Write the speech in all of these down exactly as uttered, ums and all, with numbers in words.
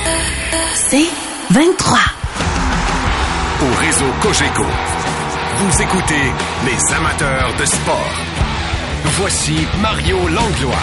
C'est vingt-trois. Au réseau Cogeco, vous écoutez les amateurs de sport. Voici Mario Langlois.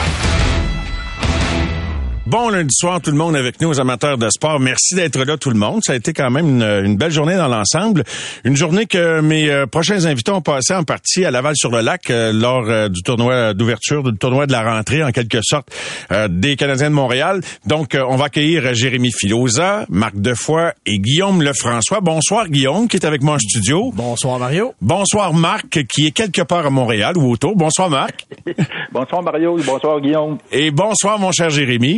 Bon lundi soir, tout le monde avec nous, aux amateurs de sport. Merci d'être là, tout le monde. Ça a été quand même une, une belle journée dans l'ensemble. Une journée que mes euh, prochains invités ont passé en partie à Laval-sur-le-Lac euh, lors euh, du tournoi d'ouverture, du tournoi de la rentrée, en quelque sorte, euh, des Canadiens de Montréal. Donc, euh, on va accueillir Jérémy Filosa, Marc Defoy et Guillaume Lefrançois. Bonsoir, Guillaume, qui est avec moi en studio. Bonsoir, Mario. Bonsoir, Marc, qui est quelque part à Montréal ou autour. Bonsoir, Marc. Bonsoir, Mario. Bonsoir, Guillaume. Et bonsoir, mon cher Jérémy.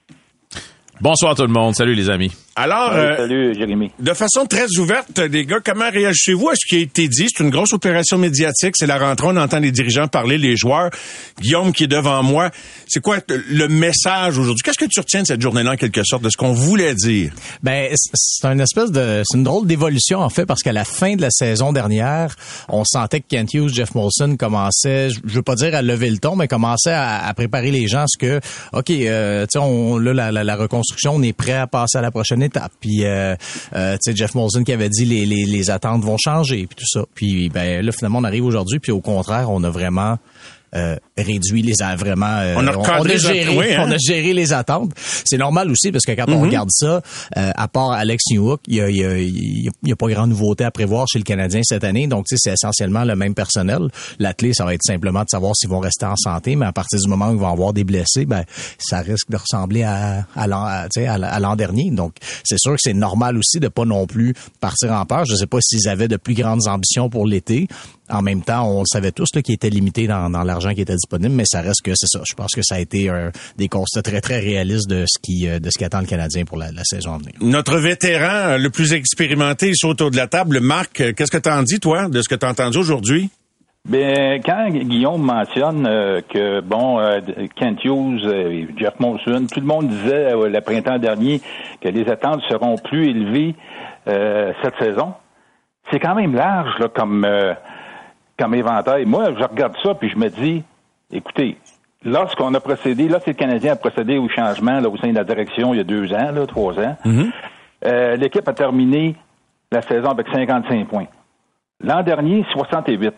Bonsoir tout le monde. Salut les amis. Alors, Salut, euh, salut, Jérémy. De façon très ouverte, les gars, comment réagissez-vous à ce qui a été dit? C'est une grosse opération médiatique, c'est la rentrée, on entend les dirigeants parler, les joueurs. Guillaume qui est devant moi, c'est quoi le message aujourd'hui? Qu'est-ce que tu retiens de cette journée-là, en quelque sorte, de ce qu'on voulait dire? Ben, c'est une espèce de, c'est une drôle d'évolution, en fait, parce qu'à la fin de la saison dernière, on sentait que Kent Hughes, Jeff Molson commençaient, je veux pas dire à lever le ton, mais commençaient à, à préparer les gens à ce que, OK, euh, tu sais, on, là, la, la, la reconstruction, on est prêt à passer à la prochaine étape. Puis, euh, euh, tu sais, Jeff Molson qui avait dit les, les, les attentes vont changer, puis tout ça. Puis, ben là, finalement, on arrive aujourd'hui, puis au contraire, on a vraiment euh, réduit les a vraiment euh, on a, on, on a géré oui, hein? on a géré les attentes. C'est normal aussi parce que quand mm-hmm. on regarde ça, euh, à part Alex Newhook, il y a, il y a, il y a pas grand nouveauté à prévoir chez le Canadien cette année. Donc tu sais, c'est essentiellement le même personnel. La clé, ça va être simplement de savoir s'ils vont rester en santé, mais à partir du moment où ils vont avoir des blessés, ben ça risque de ressembler à à l'an à, tu sais, à, à l'an dernier. Donc c'est sûr que c'est normal aussi de pas non plus partir en peur. Je sais pas s'ils avaient de plus grandes ambitions pour l'été. En même temps, on le savait tous là, qu'il était limité dans, dans l'argent qui était disponible, mais ça reste que c'est ça. Je pense que ça a été un, des constats très, très réalistes de ce qui de ce qui attend le Canadien pour la, la saison à venir. Notre vétéran le plus expérimenté, il saute autour de la table. Marc, qu'est-ce que tu en dis, toi, de ce que tu as entendu aujourd'hui? Bien, quand Guillaume mentionne euh, que, bon, euh, Kent Hughes, euh, Jeff Molson, tout le monde disait euh, le printemps dernier que les attentes seront plus élevées euh, cette saison, c'est quand même large là, comme... Euh, comme éventail. Moi, je regarde ça puis je me dis, écoutez, lorsqu'on a procédé, là, c'est le Canadien a procédé au changement là, au sein de la direction il y a deux ans, là, trois ans. Mm-hmm. Euh, l'équipe a terminé la saison avec cinquante-cinq points. L'an dernier, soixante-huit.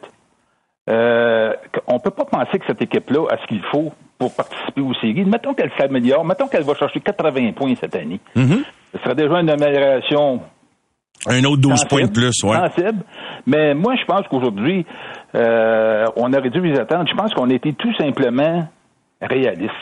Euh, on peut pas penser que cette équipe-là a ce qu'il faut pour participer aux séries. Mettons qu'elle s'améliore, mettons qu'elle va chercher quatre-vingts points cette année. Mm-hmm. Ce serait déjà une amélioration. Un autre douze sensible, points de plus, ouais. Sensible. Mais moi, je pense qu'aujourd'hui, euh, on a réduit les attentes. Je pense qu'on a été tout simplement réaliste.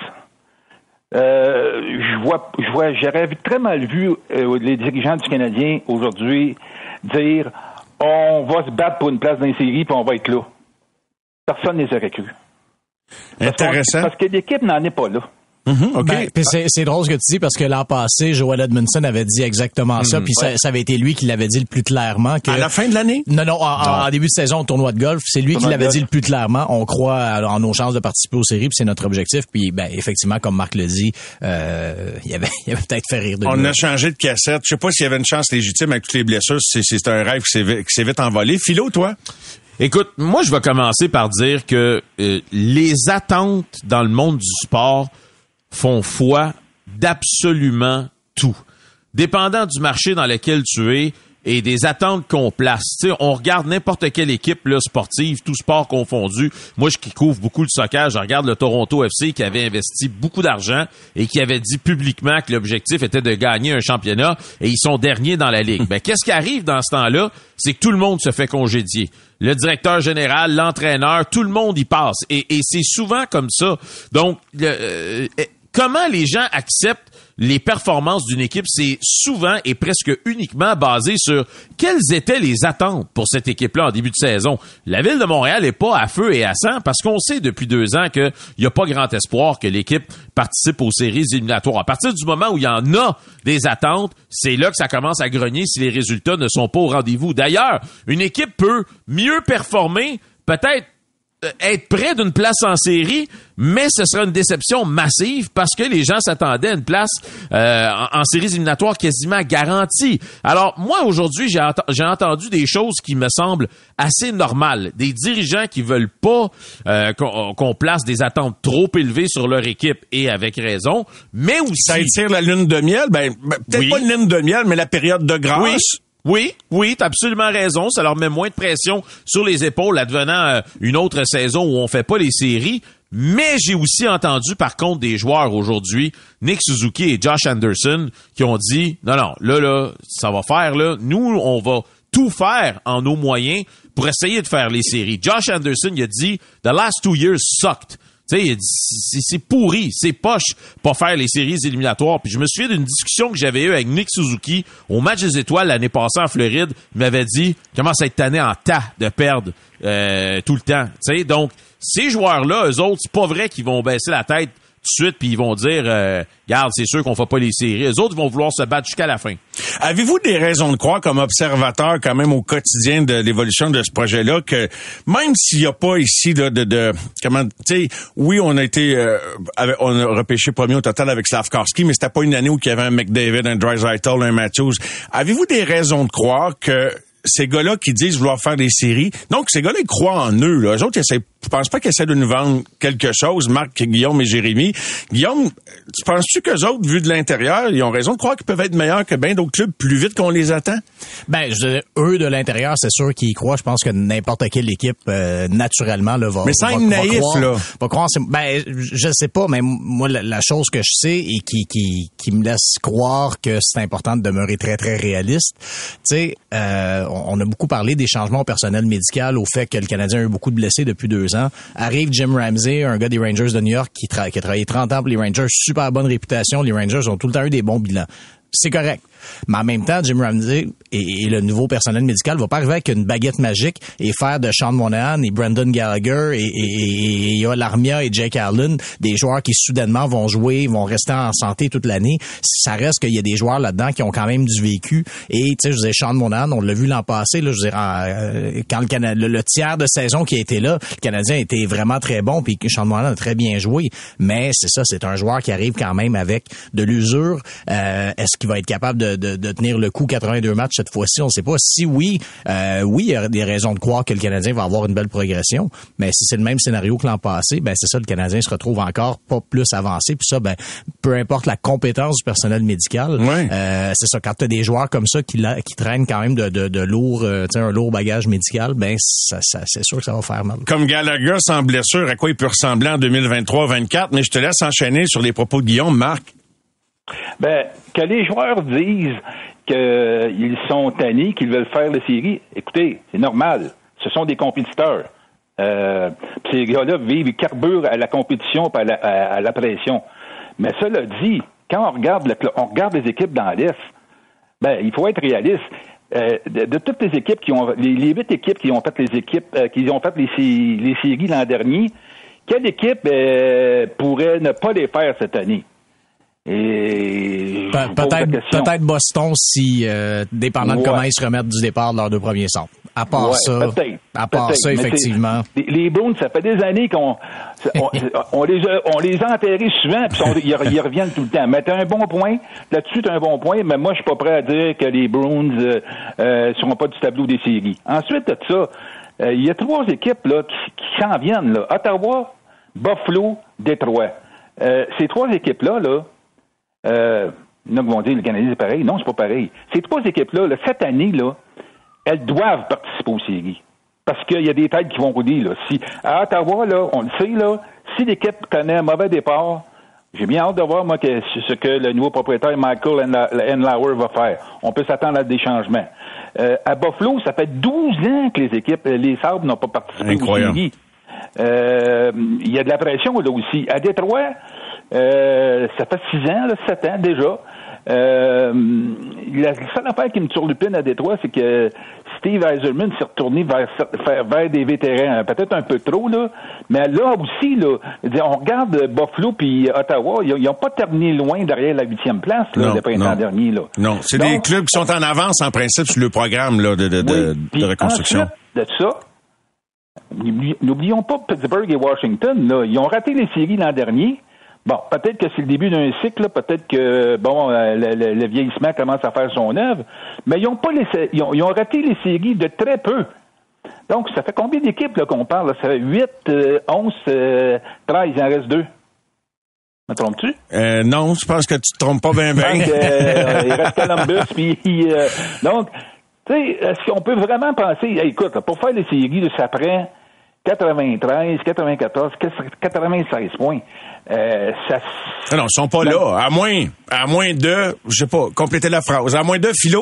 Euh, je vois, je vois, j'aurais très mal vu euh, les dirigeants du Canadien aujourd'hui dire on va se battre pour une place dans les séries puis on va être là. Personne ne les aurait cru. Intéressant. Parce, parce que l'équipe n'en est pas là. Mm-hmm, okay. Ben, c'est, c'est drôle ce que tu dis parce que l'an passé, Joel Edmondson avait dit exactement ça, mm-hmm. puis ouais. ça, ça avait été lui qui l'avait dit le plus clairement. Que... À la fin de l'année? Non, non, en, non. en début de saison au tournoi de golf, c'est lui tournoi qui l'avait dit le plus clairement. On croit en nos chances de participer aux séries, puis c'est notre objectif. Puis ben effectivement, comme Marc le dit, euh, il avait, il avait peut-être fait rire de On nous. a changé de cassette. Je sais pas s'il y avait une chance légitime avec toutes les blessures. C'est, c'est un rêve qui s'est, qui s'est vite envolé. Philo, toi? Écoute, moi je vais commencer par dire que euh, les attentes dans le monde du sport font foi d'absolument tout. Dépendant du marché dans lequel tu es et des attentes qu'on place. Tu sais, on regarde n'importe quelle équipe là, sportive, tout sport confondu. Moi, je qui couvre beaucoup le soccer, je regarde le Toronto F C qui avait investi beaucoup d'argent et qui avait dit publiquement que l'objectif était de gagner un championnat et ils sont derniers dans la ligue. Ben, qu'est-ce qui arrive dans ce temps-là? C'est que tout le monde se fait congédier. Le directeur général, l'entraîneur, tout le monde y passe. Et, et c'est souvent comme ça. Donc, le, euh, comment les gens acceptent les performances d'une équipe, c'est souvent et presque uniquement basé sur quelles étaient les attentes pour cette équipe-là en début de saison. La Ville de Montréal est pas à feu et à sang parce qu'on sait depuis deux ans qu'il n'y a pas grand espoir que l'équipe participe aux séries éliminatoires. À partir du moment où il y en a des attentes, c'est là que ça commence à grogner si les résultats ne sont pas au rendez-vous. D'ailleurs, une équipe peut mieux performer, peut-être être près d'une place en série, mais ce sera une déception massive parce que les gens s'attendaient à une place euh, en, en séries éliminatoires quasiment garantie. Alors, moi, aujourd'hui, j'ai, ent- j'ai entendu des choses qui me semblent assez normales. Des dirigeants qui veulent pas euh, qu'on, qu'on place des attentes trop élevées sur leur équipe, et avec raison, mais aussi... Ça étire la lune de miel? Ben, peut-être oui. pas une lune de miel, mais la période de grâce. Oui. Oui, oui, t'as absolument raison. Ça leur met moins de pression sur les épaules advenant euh, une autre saison où on fait pas les séries. Mais j'ai aussi entendu, par contre, des joueurs aujourd'hui, Nick Suzuki et Josh Anderson, qui ont dit, non, non, là, là, ça va faire, là. Nous, on va tout faire en nos moyens pour essayer de faire les séries. Josh Anderson, il a dit, the last two years sucked. Tu sais, c'est, c'est pourri, c'est poche, pas faire les séries éliminatoires. Puis je me souviens d'une discussion que j'avais eue avec Nick Suzuki au match des étoiles l'année passée en Floride. Il m'avait dit, comment ça être tanné en tas de perdre euh, tout le temps. Tu sais, donc ces joueurs-là, eux autres, c'est pas vrai qu'ils vont baisser la tête tout de suite puis ils vont dire, euh, regarde, c'est sûr qu'on fait pas les séries. Eux autres vont vouloir se battre jusqu'à la fin. Avez-vous des raisons de croire, comme observateur quand même au quotidien de l'évolution de ce projet-là, que même s'il n'y a pas ici là, de, de comment, tu sais, oui, on a été, euh, avec, on a repêché premier au total avec Slavkovski, mais c'était pas une année où il y avait un McDavid, un Draisaitl, un Matthews. Avez-vous des raisons de croire que ces gars-là qui disent vouloir faire des séries, donc ces gars-là, ils croient en eux, là. Eux autres, ils essaient, je pense pas qu'ils essaient de nous vendre quelque chose, Marc, Guillaume et Jérémy. Guillaume, tu penses-tu qu'eux autres, vu de l'intérieur, ils ont raison de croire qu'ils peuvent être meilleurs que bien d'autres clubs plus vite qu'on les attend? Ben, je dirais, eux, de l'intérieur, c'est sûr qu'ils y croient. Je pense que n'importe quelle équipe, euh, naturellement, là, va, mais sans va, être va naïf, croire, là. va croire, c'est, ben, je sais pas, mais moi, la, la chose que je sais et qui, qui, qui me laisse croire que c'est important de demeurer très, très réaliste, tu sais, euh, on, on a beaucoup parlé des changements au personnel médical, au fait que le Canadien a eu beaucoup de blessés depuis deux ans. Arrive Jim Ramsey, un gars des Rangers de New York qui, tra- qui a travaillé trente ans pour les Rangers, super bonne réputation. Les Rangers ont tout le temps eu des bons bilans. C'est correct. Mais en même temps, Jim Ramsey et, et le nouveau personnel médical va pas arriver avec une baguette magique et faire de Sean Monahan et Brendan Gallagher et, et, et, et Larmia et Jake Allen des joueurs qui soudainement vont jouer, vont rester en santé toute l'année. Ça reste qu'il y a des joueurs là-dedans qui ont quand même du vécu. Et tu sais, je disais Sean Monahan, on l'a vu l'an passé. Là, je veux dire, euh, quand le, Cana- le, le tiers de saison qui a été là, le Canadien était vraiment très bon. Puis Sean Monahan a très bien joué. Mais c'est ça, c'est un joueur qui arrive quand même avec de l'usure. Euh, est-ce qu'il va être capable de, de, de tenir le coup quatre-vingt-deux matchs cette fois-ci? On ne sait pas. Si oui, euh, oui, il y a des raisons de croire que le Canadien va avoir une belle progression. Mais si c'est le même scénario que l'an passé, ben c'est ça, le Canadien se retrouve encore pas plus avancé. Puis ça, ben peu importe la compétence du personnel médical, ouais. euh, c'est ça. Quand tu as des joueurs comme ça qui, la, qui traînent quand même de, de, de lourd, euh, tu sais, un lourd bagage médical, ben ça, ça, c'est sûr que ça va faire mal. Comme Gallagher sans blessure, à quoi il peut ressembler en deux mille vingt-trois vingt-quatre? Mais je te laisse enchaîner sur les propos de Guillaume, Marc. Ben, que les joueurs disent qu'ils sont tannés, qu'ils veulent faire la série, écoutez, c'est normal. Ce sont des compétiteurs. Euh, ces gars-là vivent, ils carburent à la compétition et à la, à, à la pression. Mais cela dit, quand on regarde, le, on regarde les équipes dans l'Est, ben, il faut être réaliste. Euh, de, de toutes les équipes qui ont, les, les huit équipes qui ont fait les équipes, euh, qui ont fait les, les séries l'an dernier, quelle équipe euh, pourrait ne pas les faire cette année? Et Pe- peut-être, peut-être Boston si, euh, dépendant ouais. de comment ils se remettent du départ de leurs deux premiers centres. À part ouais, ça, peut-être, à part peut-être. ça, effectivement. Les, les Bruins, ça fait des années qu'on on, on les a, on les a enterrés souvent, puis ils, ils reviennent tout le temps. Mais t'as un bon point, là-dessus t'as un bon point, mais moi je suis pas prêt à dire que les Bruins euh, euh, seront pas du tableau des séries. Ensuite de ça, il euh, y a trois équipes là qui, qui s'en viennent là. Ottawa, Buffalo, Détroit. Euh, ces trois équipes là là. Euh, il y en a qui vont dire le Canadien c'est pareil. Non, c'est pas pareil. Ces trois équipes-là, là, cette année, là, elles doivent participer aux séries. Parce qu'il y a des têtes qui vont rouler. Là. Si, à Ottawa, là, on le sait, là, si l'équipe connaît un mauvais départ, j'ai bien hâte de voir, moi, que, ce que le nouveau propriétaire Michael Enlauer va faire. On peut s'attendre à des changements. Euh, à Buffalo, ça fait douze ans que les équipes, les Sabres n'ont pas participé Incroyable. aux séries. Euh, il y a de la pression, là, aussi. À Détroit, Euh, ça fait six ans, là, sept ans déjà. Euh, la seule affaire qui me turlupine à Détroit, c'est que Steve Yzerman s'est retourné vers, vers des vétérans, peut-être un peu trop, là. Mais là aussi, là, on regarde Buffalo puis Ottawa, ils n'ont pas terminé loin derrière la huitième place, là, non, le printemps non. dernier, là. Non, c'est Donc, des clubs qui sont en avance, en principe, sur le programme là, de, de, oui, de, de reconstruction. Ensuite de ça, n'oublions pas Pittsburgh et Washington, là, ils ont raté les séries l'an dernier. Bon, peut-être que c'est le début d'un cycle, là, peut-être que bon, euh, le, le, le vieillissement commence à faire son œuvre, mais ils ont pas les, ils ont, ils ont raté les séries de très peu. Donc, ça fait combien d'équipes là, qu'on parle? Là? Ça fait huit, euh, onze, euh, treize, il en reste deux. Me trompes-tu? Euh, non, je pense que tu te trompes pas bien, bien. Donc, euh, il reste Columbus, puis euh, donc, tu sais, est-ce qu'on peut vraiment penser, hey, écoute, là, pour faire les séries, là, ça prend quatre-vingt-treize, quatre-vingt-quatorze, quatre-vingt-seize points. Euh, ça... Non, ils sont pas ben, là. À moins, à moins de, je sais pas, compléter la phrase. À moins de philo.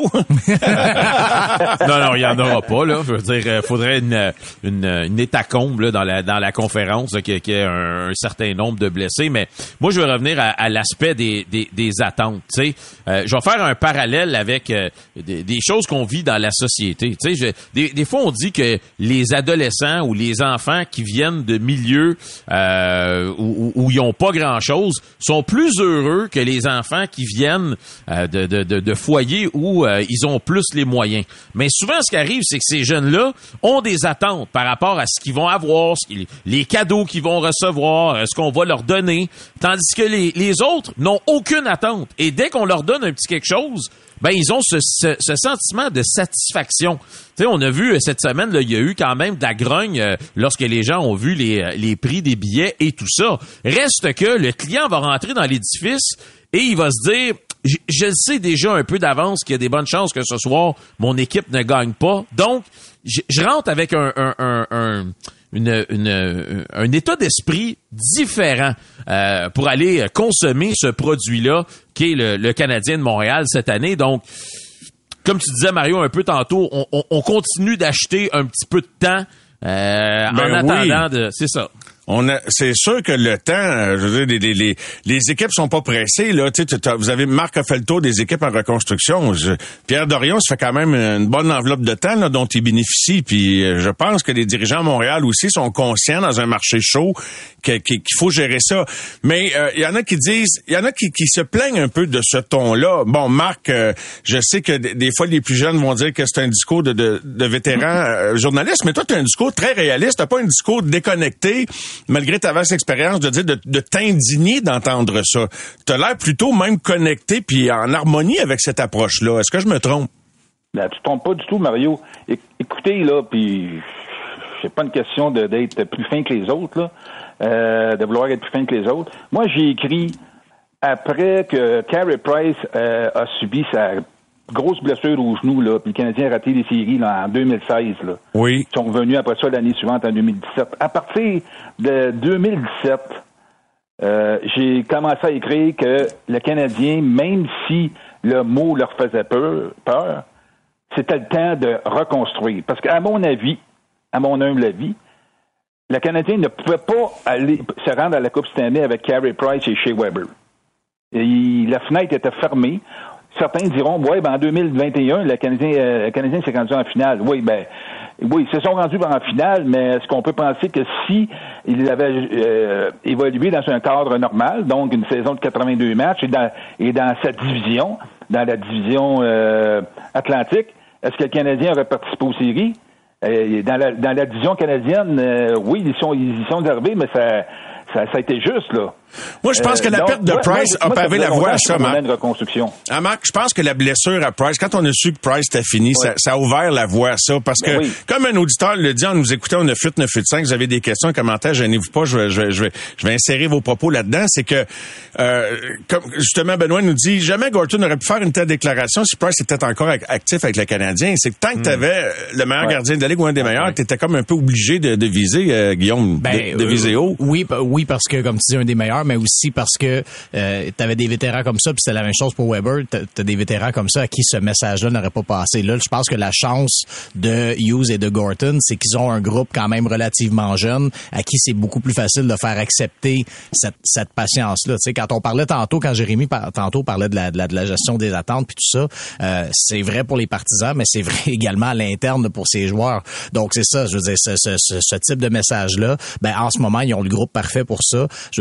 non, non, il y en aura pas, là. Je veux dire, il faudrait une, une, une hécatombe, là, dans la, dans la conférence, là, qu'il y ait un, un certain nombre de blessés. Mais moi, je veux revenir à, à l'aspect des, des, des attentes, tu sais. Euh, je vais faire un parallèle avec euh, des, des choses qu'on vit dans la société. Tu sais, des, des fois, on dit que les adolescents ou les enfants qui viennent de milieux euh, où, où ils ont pas grand-chose, sont plus heureux que les enfants qui viennent euh, de, de, de, de foyers où euh, ils ont plus les moyens. Mais souvent, ce qui arrive, c'est que ces jeunes-là ont des attentes par rapport à ce qu'ils vont avoir, ce qu'ils, les cadeaux qu'ils vont recevoir, ce qu'on va leur donner, tandis que les, les autres n'ont aucune attente. Et dès qu'on leur donne un petit quelque chose, ben ils ont ce, ce, ce sentiment de satisfaction. Tu sais, on a vu cette semaine, là, il y a eu quand même de la grogne euh, lorsque les gens ont vu les, les prix des billets et tout ça. Reste que le client va rentrer dans l'édifice et il va se dire, je, je sais déjà un peu d'avance qu'il y a des bonnes chances que ce soir, mon équipe ne gagne pas. Donc, je, je rentre avec un... un, un, un Une, une, un état d'esprit différent euh, pour aller consommer ce produit-là qui est le, le Canadien de Montréal cette année. Donc, comme tu disais, Mario, un peu tantôt, on, on, on continue d'acheter un petit peu de temps euh, ben en attendant oui. de... C'est ça. On a, c'est sûr que le temps, je veux dire, les, les, les équipes sont pas pressées, là. Tu sais, vous avez, Marc a fait le tour des équipes en reconstruction. Je, Pierre Dorion, ça fait quand même une bonne enveloppe de temps, là, dont il bénéficie. Puis, je pense que les dirigeants à Montréal aussi sont conscients dans un marché chaud que, qu'il faut gérer ça. Mais, il euh, y en a qui disent, il y en a qui, qui se plaignent un peu de ce ton-là. Bon, Marc, euh, je sais que d- des fois, les plus jeunes vont dire que c'est un discours de, de, de vétérans euh, journalistes, mais toi, tu as un discours très réaliste. T'as pas un discours déconnecté, malgré ta vaste expérience, de dire de, de t'indigner d'entendre ça. Tu as l'air plutôt même connecté puis en harmonie avec cette approche-là. Est-ce que je me trompe? Ben, tu te trompes pas du tout, Mario. É- écoutez, là, puis c'est pas une question de, d'être plus fin que les autres, là, euh, de vouloir être plus fin que les autres. Moi, j'ai écrit, après que Carey Price euh, a subi sa grosse blessure au genou, là, puis le Canadien a raté les séries là, en deux mille seize. Là. Oui. Ils sont revenus après ça l'année suivante, en deux mille dix-sept. À partir de deux mille dix-sept, euh, j'ai commencé à écrire que le Canadien, même si le mot leur faisait peur, peur c'était le temps de reconstruire. Parce qu'à mon avis, à mon humble avis, le Canadien ne pouvait pas aller se rendre à la Coupe Stanley avec Carey Price et Shea Weber. Et il, la fenêtre était fermée. Certains diront, ouais, ben en deux mille vingt et un, le Canadien, euh, le Canadien s'est rendu en finale. Oui, ben, oui, ils se sont rendus en finale, mais est-ce qu'on peut penser que si ils avaient euh, évolué dans un cadre normal, donc une saison de quatre-vingt-deux matchs, et dans, et dans cette division, dans la division euh, Atlantique, est-ce que le Canadien aurait participé aux séries? Euh, dans, la, dans la division canadienne, euh, oui, ils sont, ils y sont arrivés, mais ça, ça, ça a été juste, là. Moi, je pense que la euh, perte de moi, Price moi, a pavé la voie à ça, Marc. Ah, Marc, je pense que la blessure à Price, quand on a su que Price était fini, oui. ça, ça a ouvert la voie à ça. Parce que, oui. comme un auditeur le dit en nous écoutant, on a fait neuf huit cinq, vous avez des questions, commentaires, gênez-vous pas, je vais, je vais, je vais, je vais insérer vos propos là-dedans. C'est que, euh, comme justement, Benoît nous dit, jamais Gorton n'aurait pu faire une telle déclaration si Price était encore actif avec le Canadien. C'est que tant que mm. tu avais le meilleur ouais. gardien de la Ligue ou un des meilleurs, ouais. tu étais comme un peu obligé de, de viser, euh, Guillaume, ben, de, de viser haut. Euh, oui, oui, parce que, comme tu dis, un des meilleurs, mais aussi parce que euh, t'avais des vétérans comme ça, puis c'était la même chose pour Weber. T'as, t'as des vétérans comme ça à qui ce message-là n'aurait pas passé. Là, je pense que la chance de Hughes et de Gorton, c'est qu'ils ont un groupe quand même relativement jeune à qui c'est beaucoup plus facile de faire accepter cette, cette patience-là. Tu sais, quand on parlait tantôt, quand Jérémy par, tantôt parlait de la, de la, de la gestion des attentes puis tout ça, euh, c'est vrai pour les partisans, mais c'est vrai également à l'interne pour ces joueurs. Donc c'est ça, je veux dire, ce, ce, ce, ce type de message-là, ben en ce moment, ils ont le groupe parfait pour ça. Je veux dire, si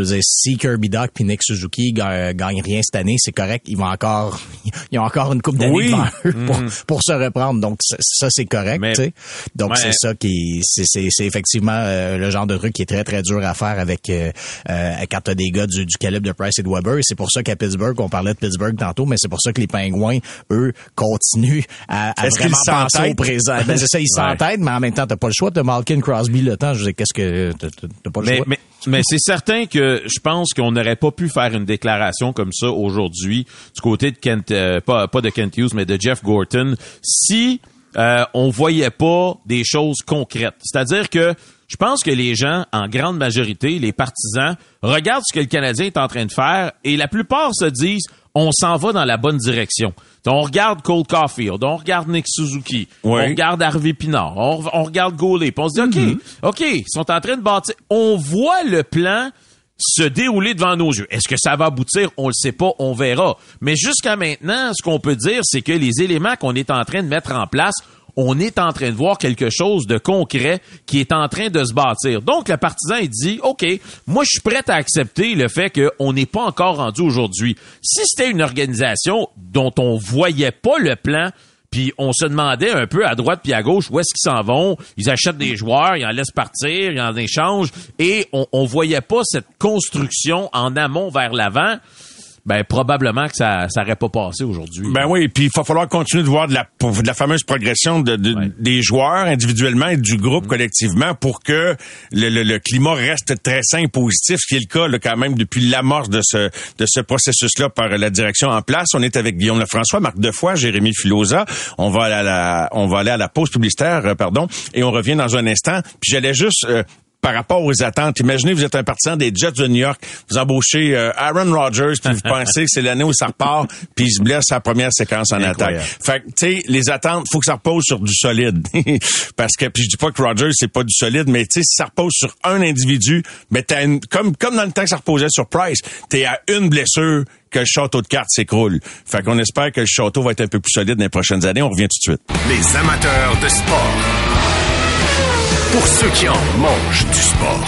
si Kirby Dach puis Nick Suzuki gagnent, gagnent rien cette année, c'est correct. Ils vont encore, ils ont encore une coupe d'années oui. devant eux pour, mm. pour se reprendre. Donc ça, c'est correct. Tu sais. Donc ouais. c'est ça qui, c'est, c'est, c'est effectivement euh, le genre de truc qui est très très dur à faire avec euh, euh, quand t'as des gars du, du calibre de Price et de Weber. Et c'est pour ça qu'à Pittsburgh, on parlait de Pittsburgh tantôt, mais c'est pour ça que les Pingouins, eux, continuent à, à vraiment penser au présent. Ben c'est ça, ils s'entêtent, mais en même temps, t'as pas le choix. T'as Malkin, Crosby, le temps. Je sais qu'est-ce que t'as, t'as pas le mais, choix. Mais, mais c'est certain que je pense qu'on n'aurait pas pu faire une déclaration comme ça aujourd'hui du côté de Kent, euh, pas, pas de Kent Hughes, mais de Jeff Gorton, si euh, on voyait pas des choses concrètes. C'est-à-dire que je pense que les gens, en grande majorité, les partisans, regardent ce que le Canadien est en train de faire et la plupart se disent on s'en va dans la bonne direction. On regarde Cole Caulfield, on regarde Nick Suzuki, oui. on regarde Harvey Pinard, on, on regarde Gaulet, puis on se dit, OK, mm-hmm. OK, ils sont en train de bâtir. On voit le plan se dérouler devant nos yeux. Est-ce que ça va aboutir? On le sait pas, on verra. Mais jusqu'à maintenant, ce qu'on peut dire, c'est que les éléments qu'on est en train de mettre en place, on est en train de voir quelque chose de concret qui est en train de se bâtir. Donc, le partisan, il dit, OK, moi, je suis prêt à accepter le fait qu'on n'est pas encore rendu aujourd'hui. Si c'était une organisation dont on voyait pas le plan, puis on se demandait un peu à droite puis à gauche où est-ce qu'ils s'en vont, ils achètent des joueurs, ils en laissent partir, ils en échangent, et on, on voyait pas cette construction en amont vers l'avant, ben probablement que ça ça aurait pas passé aujourd'hui. Ben oui, puis il va falloir continuer de voir de la de la fameuse progression de, de ouais. des joueurs individuellement et du groupe mmh. collectivement pour que le, le, le climat reste très sain et positif, ce qui est le cas là, quand même depuis l'amorce de ce de ce processus-là par la direction en place. On est avec Guillaume Lefrançois, Marc Defoy, Jérémy Filosa. On va aller à la on va aller à la pause publicitaire, euh, pardon, et on revient dans un instant. Puis j'allais juste euh, par rapport aux attentes, imaginez, vous êtes un partisan des Jets de New York, vous embauchez euh, Aaron Rodgers, puis vous pensez que c'est l'année où ça repart, puis il se blesse sa première séquence en attaque. Fait que, tu sais, les attentes, faut que ça repose sur du solide. Parce que, puis je dis pas que Rodgers, c'est pas du solide, mais tu sais, si ça repose sur un individu, ben t'as une, comme, comme dans le temps que ça reposait sur Price, t'es à une blessure que le château de cartes s'écroule. Fait qu'on espère que le château va être un peu plus solide dans les prochaines années. On revient tout de suite. Les amateurs de sport. Pour ceux qui en mangent du sport.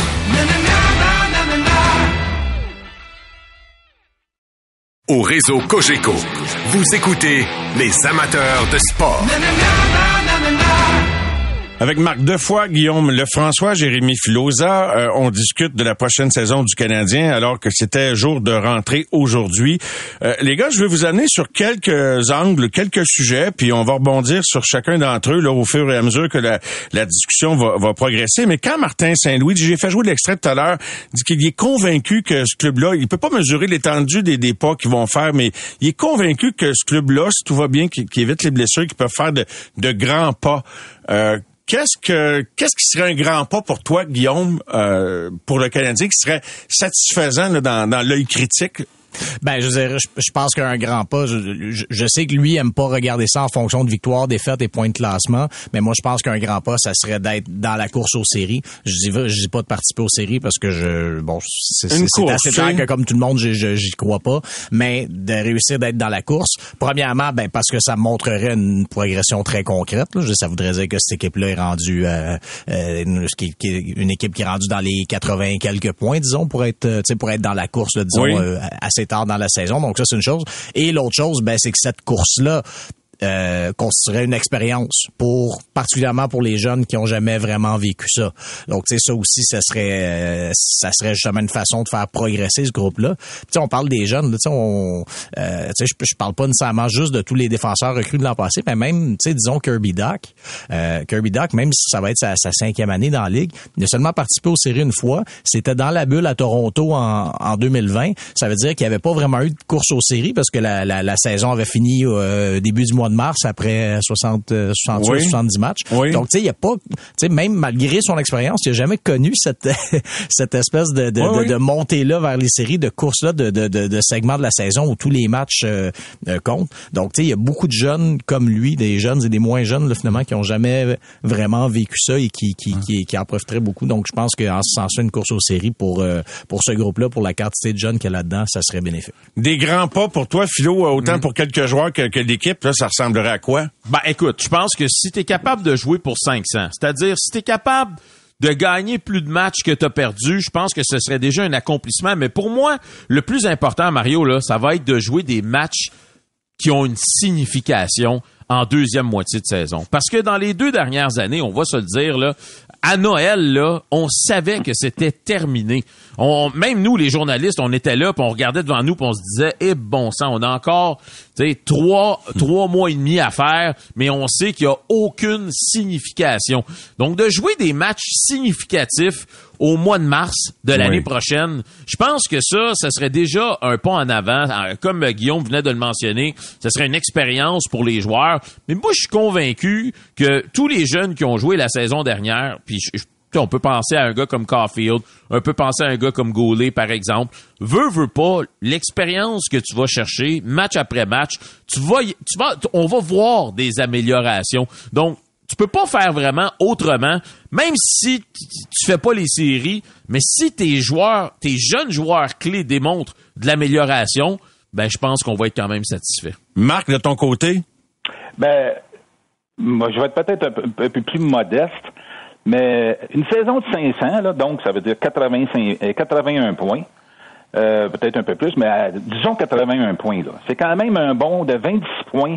Au réseau Cogeco, vous écoutez les amateurs de sport. Avec Marc Defoy, Guillaume Lefrançois, Jérémy Filosa, euh, on discute de la prochaine saison du Canadien alors que c'était jour de rentrée aujourd'hui. Euh, les gars, je vais vous amener sur quelques angles, quelques sujets, puis on va rebondir sur chacun d'entre eux là, au fur et à mesure que la, la discussion va, va progresser. Mais quand Martin Saint-Louis, j'ai fait jouer l'extrait tout à l'heure, dit qu'il est convaincu que ce club-là, il peut pas mesurer l'étendue des, des pas qu'ils vont faire, mais il est convaincu que ce club-là, si tout va bien, qu'il, qu'il évite les blessures, qu'ils peuvent faire de, de grands pas. Euh, Qu'est-ce que qu'est-ce qui serait un grand pas pour toi, Guillaume, euh, pour le Canadien, qui serait satisfaisant là, dans, dans l'œil critique? Ben, je veux dire, je, je pense qu'un grand pas, je, je, je sais que lui aime pas regarder ça en fonction de victoire, défaite et points de classement, mais moi, je pense qu'un grand pas, ça serait d'être dans la course aux séries. Je dis, je dis pas de participer aux séries parce que je, bon, c'est, c'est, c'est assez clair que comme tout le monde, je, je, j'y crois pas, mais de réussir d'être dans la course, premièrement, ben, parce que ça montrerait une progression très concrète, là. Ça voudrait dire que cette équipe-là est rendue, euh, euh, une, une équipe qui est rendue dans les quatre-vingts et quelques points, disons, pour être, tu sais, pour être dans la course, là, disons, oui. euh, assez tard dans la saison. Donc ça, c'est une chose. Et l'autre chose, ben, c'est que cette course-là Euh, constituerait une expérience pour particulièrement pour les jeunes qui ont jamais vraiment vécu ça. Donc tu sais, ça aussi, ça serait euh, ça serait justement une façon de faire progresser ce groupe-là. Tu sais, on parle des jeunes, tu sais, on euh, tu sais, je, je parle pas nécessairement juste de tous les défenseurs recrues de l'an passé, mais même, tu sais, disons Kirby Dach, euh, Kirby Dach, même si ça va être sa, sa cinquième année dans la ligue, il a seulement participé aux séries une fois. C'était dans la bulle à Toronto en, en deux mille vingt. Ça veut dire qu'il n'y avait pas vraiment eu de course aux séries parce que la, la, la saison avait fini au euh, début du mois de mars après soixante, soixante-huit, oui. soixante-dix matchs. Oui. Donc, tu sais, il y a pas, tu sais, même malgré son expérience, il a jamais connu cette, cette espèce de, de, oui, de, de montée-là vers les séries, de course-là, de, de, de, de segments de la saison où tous les matchs euh, euh, comptent. Donc, tu sais, il y a beaucoup de jeunes comme lui, des jeunes et des moins jeunes, là, finalement, qui ont jamais vraiment vécu ça et qui, qui, hum. qui, qui en profiteraient beaucoup. Donc, je pense qu'en ce sens-là, une course aux séries pour, euh, pour ce groupe-là, pour la quantité de jeunes qu'il y a là-dedans, ça serait bénéfique. Des grands pas pour toi, Philo, autant hum. pour quelques joueurs que, que l'équipe, là, ça ressemblerait à quoi? Ben, écoute, je pense que si t'es capable de jouer pour cinq cents, c'est-à-dire si t'es capable de gagner plus de matchs que tu as perdu, je pense que ce serait déjà un accomplissement. Mais pour moi, le plus important, Mario, là, ça va être de jouer des matchs qui ont une signification en deuxième moitié de saison. Parce que dans les deux dernières années, on va se le dire, là, à Noël, là, on savait que c'était terminé. On, même nous, les journalistes, on était là, puis on regardait devant nous, puis on se disait, eh bon sang, on a encore, tu sais, trois, trois mois et demi à faire, mais on sait qu'il y a aucune signification. Donc, de jouer des matchs significatifs au mois de mars de l'année oui. prochaine, je pense que ça, ça serait déjà un pas en avant. Comme Guillaume venait de le mentionner, ce serait une expérience pour les joueurs. Mais moi, je suis convaincu que tous les jeunes qui ont joué la saison dernière, puis je, je, on peut penser à un gars comme Caulfield, on peut penser à un gars comme Goulet, par exemple, veut, veut pas, l'expérience que tu vas chercher, match après match, tu vas, tu vas, on va voir des améliorations. Donc, tu peux pas faire vraiment autrement, même si tu fais pas les séries, mais si tes joueurs, tes jeunes joueurs clés démontrent de l'amélioration, ben je pense qu'on va être quand même satisfait. Marc, de ton côté? Ben, moi, je vais être peut-être un peu, un peu plus modeste, mais une saison de cinq cents, là, donc ça veut dire quatre-vingt-cinq, quatre-vingt-un points, euh, peut-être un peu plus, mais euh, disons quatre-vingt-un points. Là. C'est quand même un bond de vingt-six points.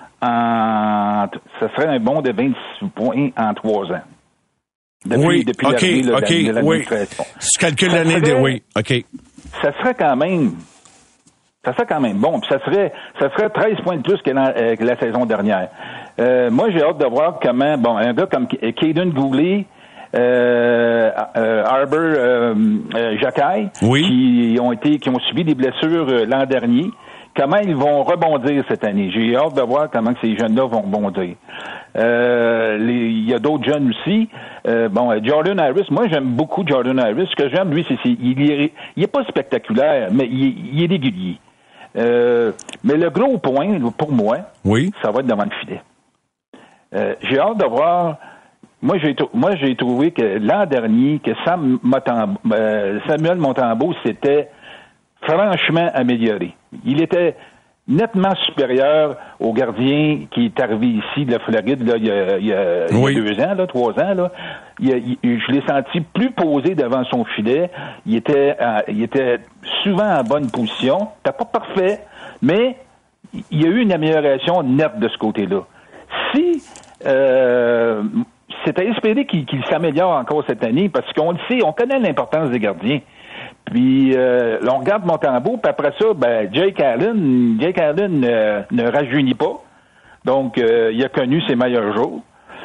En, ce serait un bond de vingt-six points en trois ans. Depuis, oui, depuis OK, l'arrivée là, OK, de oui. Tu calcules l'année de... Oui, OK. Ça serait quand même... Ça serait quand même bon. Puis ça serait, ça serait treize points de plus que la, euh, que la saison dernière. Euh, moi, j'ai hâte de voir comment... Bon, un gars comme Caden Goulet, euh, euh, Arbor euh, euh, Jacquet, oui. qui ont été, qui ont subi des blessures euh, l'an dernier, comment ils vont rebondir cette année. J'ai hâte de voir comment ces jeunes-là vont rebondir. Euh, les, il y a d'autres jeunes aussi. Euh, bon, Jordan Harris, moi j'aime beaucoup Jordan Harris. Ce que j'aime, lui, c'est qu'il est, il est pas spectaculaire, mais il, il est régulier. Euh, mais le gros point, pour moi, oui. ça va être devant le filet. Euh, j'ai hâte de voir... Moi, j'ai, moi, j'ai trouvé que l'an dernier, que Sam Montembeault, euh, Samuel Montembeault s'était franchement amélioré. Il était nettement supérieur au gardien qui est arrivé ici de la Floride là, il, y a, il, y a, oui. il y a deux ans, là, trois ans. Là. Il, il, je l'ai senti plus posé devant son filet. Il était, euh, il était souvent en bonne position. C'était pas parfait, mais il y a eu une amélioration nette de ce côté-là. Si euh, c'est à espérer qu'il, qu'il s'améliore encore cette année, parce qu'on le sait, on connaît l'importance des gardiens. Puis, euh, là, on regarde Montembeault, puis après ça, ben, Jake Allen, Jake Allen euh, ne rajeunit pas. Donc, euh, il a connu ses meilleurs jours.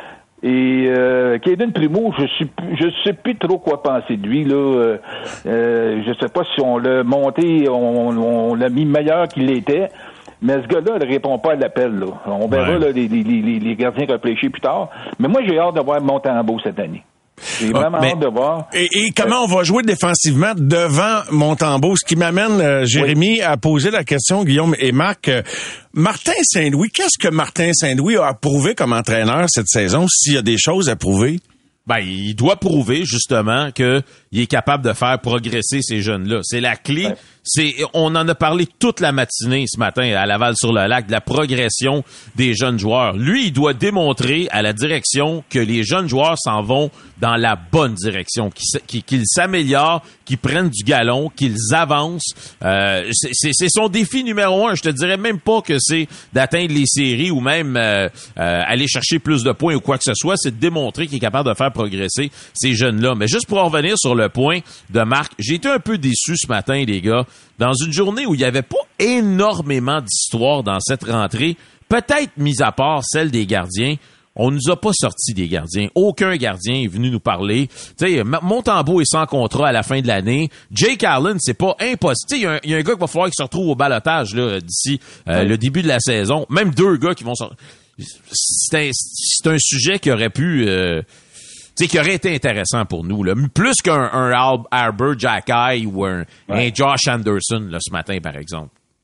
Et euh, Caden Primo, je suis je sais plus trop quoi penser de lui, là. Euh, euh, je sais pas si on l'a monté, on, on l'a mis meilleur qu'il l'était. Mais ce gars-là ne répond pas à l'appel, là. On verra, ouais. là, les, les, les, les gardiens réfléchis plus tard. Mais moi, j'ai hâte de voir Montembeault cette année. J'ai vraiment ah, hâte de voir. Et, et comment euh, on va jouer défensivement devant Montembeault? Ce qui m'amène, euh, Jérémy, oui. à poser la question, Guillaume et Marc. Euh, Martin Saint-Louis, qu'est-ce que Martin Saint-Louis a prouvé comme entraîneur cette saison, s'il y a des choses à prouver? Ben, il doit prouver, justement, que il est capable de faire progresser ces jeunes-là. C'est la clé. Ouais. C'est, on en a parlé toute la matinée ce matin à Laval-sur-le-Lac de la progression des jeunes joueurs. Lui, il doit démontrer à la direction que les jeunes joueurs s'en vont dans la bonne direction, qu'ils, qu'ils s'améliorent, qu'ils prennent du galon, qu'ils avancent. Euh, c'est, c'est, c'est son défi numéro un. Je te dirais même pas que c'est d'atteindre les séries ou même euh, euh, aller chercher plus de points ou quoi que ce soit. C'est de démontrer qu'il est capable de faire progresser ces jeunes-là. Mais juste pour en revenir sur le point de Marc, j'ai été un peu déçu ce matin, les gars. Dans une journée où il n'y avait pas énormément d'histoires dans cette rentrée, peut-être mis à part celle des gardiens, on nous a pas sorti des gardiens. Aucun gardien est venu nous parler. Tu sais, Montembeault est sans contrat à la fin de l'année. Jake Allen, c'est pas impossible. Tu sais, il y, y a un gars qui va falloir qu'il se retrouve au ballottage là d'ici euh, oui. le début de la saison. Même deux gars qui vont sortir. C'est un, c'est un sujet qui aurait pu... Euh, Tu sais, qui aurait été intéressant pour nous, là. Plus qu'un un Arbor Jacquet ou un, ouais. un Josh Anderson, là, ce matin, par exemple.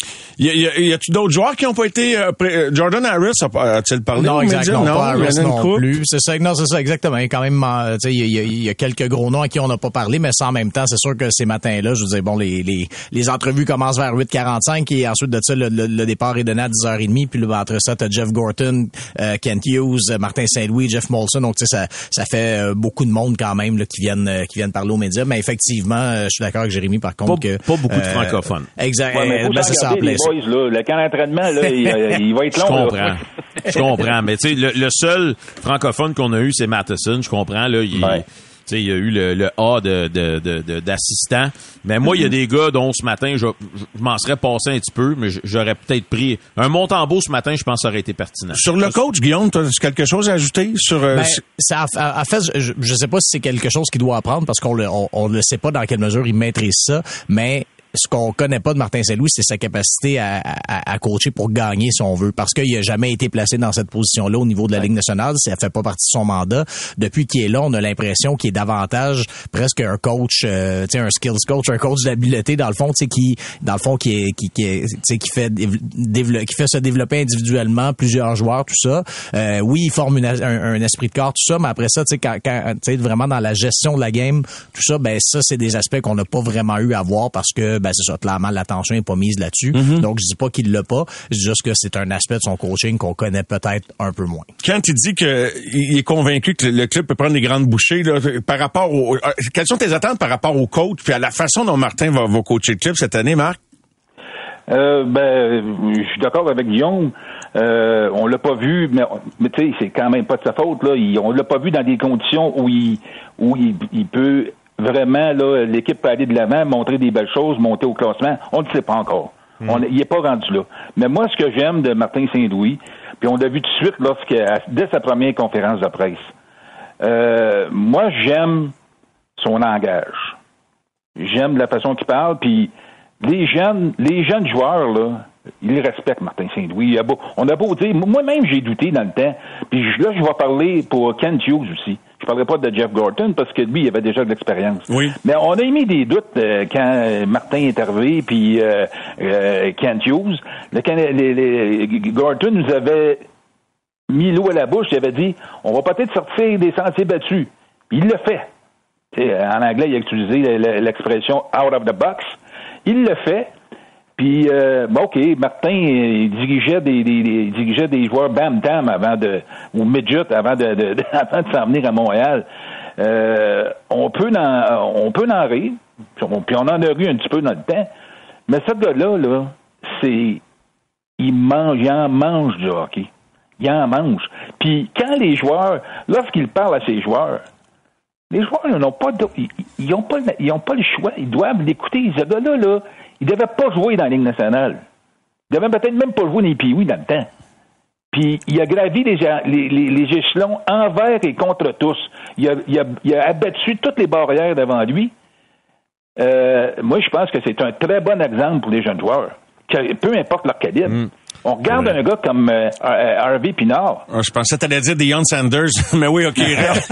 Y a, y a, y a-tu d'autres joueurs qui n'ont pas été euh, pré... Jordan Harris a, a-t-il parlé? Non, exactement. Non, pas Harris non coupe. plus. C'est ça, non, c'est ça, exactement. Il y a quand même, tu sais, il y, y, y a quelques gros noms à qui on n'a pas parlé, mais ça en même temps, c'est sûr que ces matins-là, je veux dire, bon, les, les, les entrevues commencent vers huit quarante-cinq et ensuite de ça, le, le, le départ est donné à dix heures trente, puis là, entre ça, t'as Jeff Gorton, euh, Kent Hughes, Martin Saint-Louis, Jeff Molson, donc tu sais, ça, ça fait euh, beaucoup de monde quand même là, qui viennent, euh, qui viennent parler aux médias, mais effectivement, euh, je suis d'accord avec Jérémy par contre pas, que pas beaucoup euh, de francophones. Exact. Ouais, mais faut ben, c'est ça en les boys, là, le camp d'entraînement, là, il, il va être long. Je comprends. Là. Je comprends. Mais tu sais, le, le seul francophone qu'on a eu, c'est Matheson. Je comprends. Là, il, ouais. tu sais, il y a eu le, le A de, de, de, de, d'assistant. Mais moi, il mm-hmm. y a des gars dont ce matin, je, je m'en serais passé un petit peu, mais j'aurais peut-être pris un Montembeault ce matin, je pense que ça aurait été pertinent. Sur le coach, Guillaume, tu as quelque chose à ajouter? Sur, euh, ben, ça a, a fait, je, je sais pas si c'est quelque chose qu'il doit apprendre parce qu'on le, on, on ne sait pas dans quelle mesure il maîtrise ça, mais ce qu'on connaît pas de Martin Saint-Louis, c'est sa capacité à, à, à coacher pour gagner si on veut, parce qu'il a jamais été placé dans cette position-là au niveau de la Ligue nationale, ça fait pas partie de son mandat. Depuis qu'il est là, on a l'impression qu'il est davantage presque un coach, euh, tu sais, un skills coach, un coach d'habileté dans le fond, tu sais, qui, dans le fond, qui est, qui, qui, est, tu sais, qui fait, développer, qui fait se développer individuellement plusieurs joueurs, tout ça. Euh, oui, il forme une, un, un esprit de corps, tout ça, mais après ça, tu sais, quand, quand tu sais, vraiment dans la gestion de la game, tout ça, ben ça, c'est des aspects qu'on n'a pas vraiment eu à voir parce que ben c'est ça, clairement l'attention n'est pas mise là-dessus. Mm-hmm. Donc je dis pas qu'il l'a pas, je dis juste que c'est un aspect de son coaching qu'on connaît peut-être un peu moins. Quand il dit que il est convaincu que le club peut prendre des grandes bouchées là, par rapport au, quelles sont tes attentes par rapport au coach puis à la façon dont Martin va, va coacher le club cette année, Marc? Euh, ben, je suis d'accord avec Guillaume. Euh, on l'a pas vu, mais, mais tu sais, c'est quand même pas de sa faute là. Il, on l'a pas vu dans des conditions où il où il, il peut vraiment, là, l'équipe peut aller de l'avant, montrer des belles choses, monter au classement. On ne sait pas encore. Mm. On, il n'est pas rendu là. Mais moi, ce que j'aime de Martin Saint-Louis, puis on l'a vu tout de suite lorsque, dès sa première conférence de presse, euh, moi, j'aime son langage. J'aime la façon qu'il parle, puis les jeunes, les jeunes joueurs, là, ils respectent Martin Saint-Louis. On a beau dire, moi-même, j'ai douté dans le temps, puis là, je vais parler pour Kent Hughes aussi. Je parlerai pas de Jeff Gorton parce que lui, il avait déjà de l'expérience. Oui. Mais on a émis des doutes euh, quand Martin est arrivé, puis euh, euh, Kent Hughes. Le, quand les, les, les, Gorton nous avait mis l'eau à la bouche. Il avait dit, on va peut-être sortir des sentiers battus. Il le fait. T'sais, en anglais, il a utilisé l'expression « out of the box ». Il le fait. Puis, euh, bon, OK, Martin, il dirigeait des, des, des, il dirigeait des joueurs Bam-Tam avant de, ou Midget avant de, de, de, avant de s'en venir à Montréal. Euh, on peut en, on peut en rire, puis on, puis on en a eu un petit peu dans le temps, mais ce gars-là, là, c'est, il mange, il en mange du hockey. Il en mange. Puis, quand les joueurs, lorsqu'il parle à ses joueurs, les joueurs, ils n'ont pas, de, ils, ils ont pas, ils ont pas le choix. Ils doivent l'écouter. Ce gars-là, là, il devait pas jouer dans la Ligue nationale. Il devait peut-être même pas jouer dans les Pee-Wee dans le temps. Puis il a gravi les, les, les, les échelons envers et contre tous. Il a, il a, il a abattu toutes les barrières devant lui. Euh, moi, je pense que c'est un très bon exemple pour les jeunes joueurs, que, peu importe leur calibre. Mm. On regarde ouais. un gars comme euh, Harvey Pinard. Je pensais que t'allais dire Deion Sanders, mais oui, OK.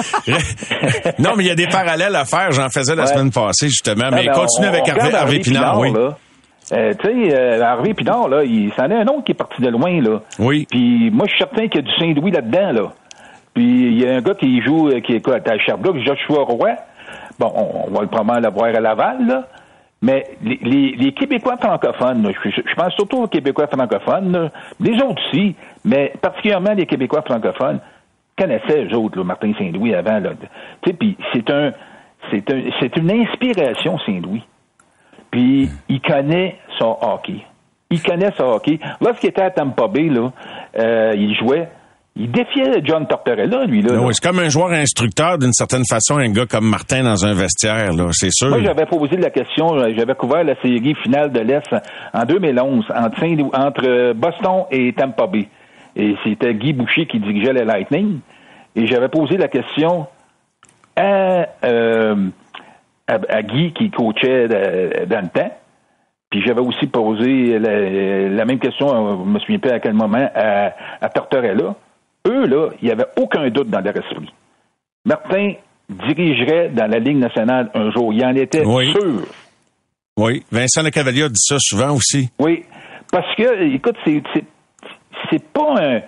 Non, mais il y a des parallèles à faire. J'en faisais la ouais. semaine passée, justement. Mais ah, continue on, avec on Harvey, Harvey Pinard, oui. Là, euh, tu sais, euh, Harvey Pinard, là, il s'en est un autre qui est parti de loin, là. Oui. Puis moi, je suis certain qu'il y a du Saint-Louis là-dedans, là. Puis il y a un gars qui joue, qui est quoi, à Sherbrooke, Joshua Roy. Bon, on, on va le probablement le voir à Laval, là. Mais les, les, les Québécois francophones, là, je, je pense surtout aux Québécois francophones, là, les autres aussi, mais particulièrement les Québécois francophones, connaissaient eux autres, là, Martin Saint-Louis avant. Là. Tu sais, puis c'est un, c'est un, c'est une inspiration, Saint-Louis. Puis il connaît son hockey. Il connaît son hockey. Lorsqu'il était à Tampa Bay, là, euh, il jouait. Il défiait John Tortorella, lui, là. Oui, là. C'est comme un joueur instructeur, d'une certaine façon, un gars comme Martin dans un vestiaire, là, c'est sûr. Moi, j'avais posé la question, j'avais couvert la série finale de l'Est en deux mille onze, entre, Saint- entre Boston et Tampa Bay. Et c'était Guy Boucher qui dirigeait le Lightning. Et j'avais posé la question à, euh, à, à Guy, qui coachait de, dans le temps. Puis j'avais aussi posé la, la même question, je me souviens pas à quel moment, à, à Tortorella. Eux, là, il n'y avait aucun doute dans leur esprit. Martin dirigerait dans la Ligue nationale un jour. Il en était oui. sûr. Oui. Vincent Lecavalier a dit ça souvent aussi. Oui. Parce que, écoute, c'est, c'est, c'est pas un...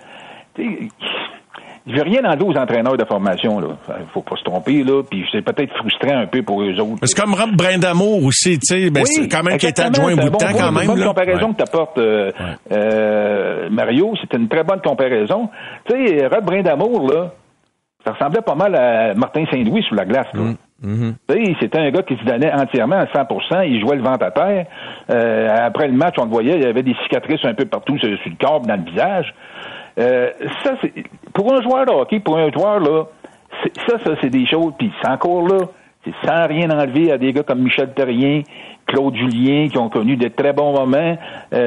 Je veux rien enlever aux entraîneurs de formation, là. Faut pas se tromper, là. Puis c'est peut-être frustrant un peu pour eux autres. C'est comme Rob Brindamour aussi, tu sais. Ben, oui, c'est quand même qui est adjoint au bout de temps, quand même. C'est une bonne comparaison ouais. que t'apportes, euh, ouais. euh, Mario. C'était une très bonne comparaison. Tu sais, Rob Brindamour, là, ça ressemblait pas mal à Martin Saint-Louis sous la glace, là. Mm. Mm-hmm. Tu sais, c'était un gars qui se donnait entièrement à cent pour cent. Il jouait le ventre à terre. Euh, après le match, on le voyait, il y avait des cicatrices un peu partout sur, sur le corps, dans le visage. Euh, ça, c'est, pour un joueur de hockey, pour un joueur, là, c'est, ça, ça, c'est des choses, puis c'est encore là, c'est sans rien enlever à des gars comme Michel Therrien, Claude Julien, qui ont connu de très bons moments.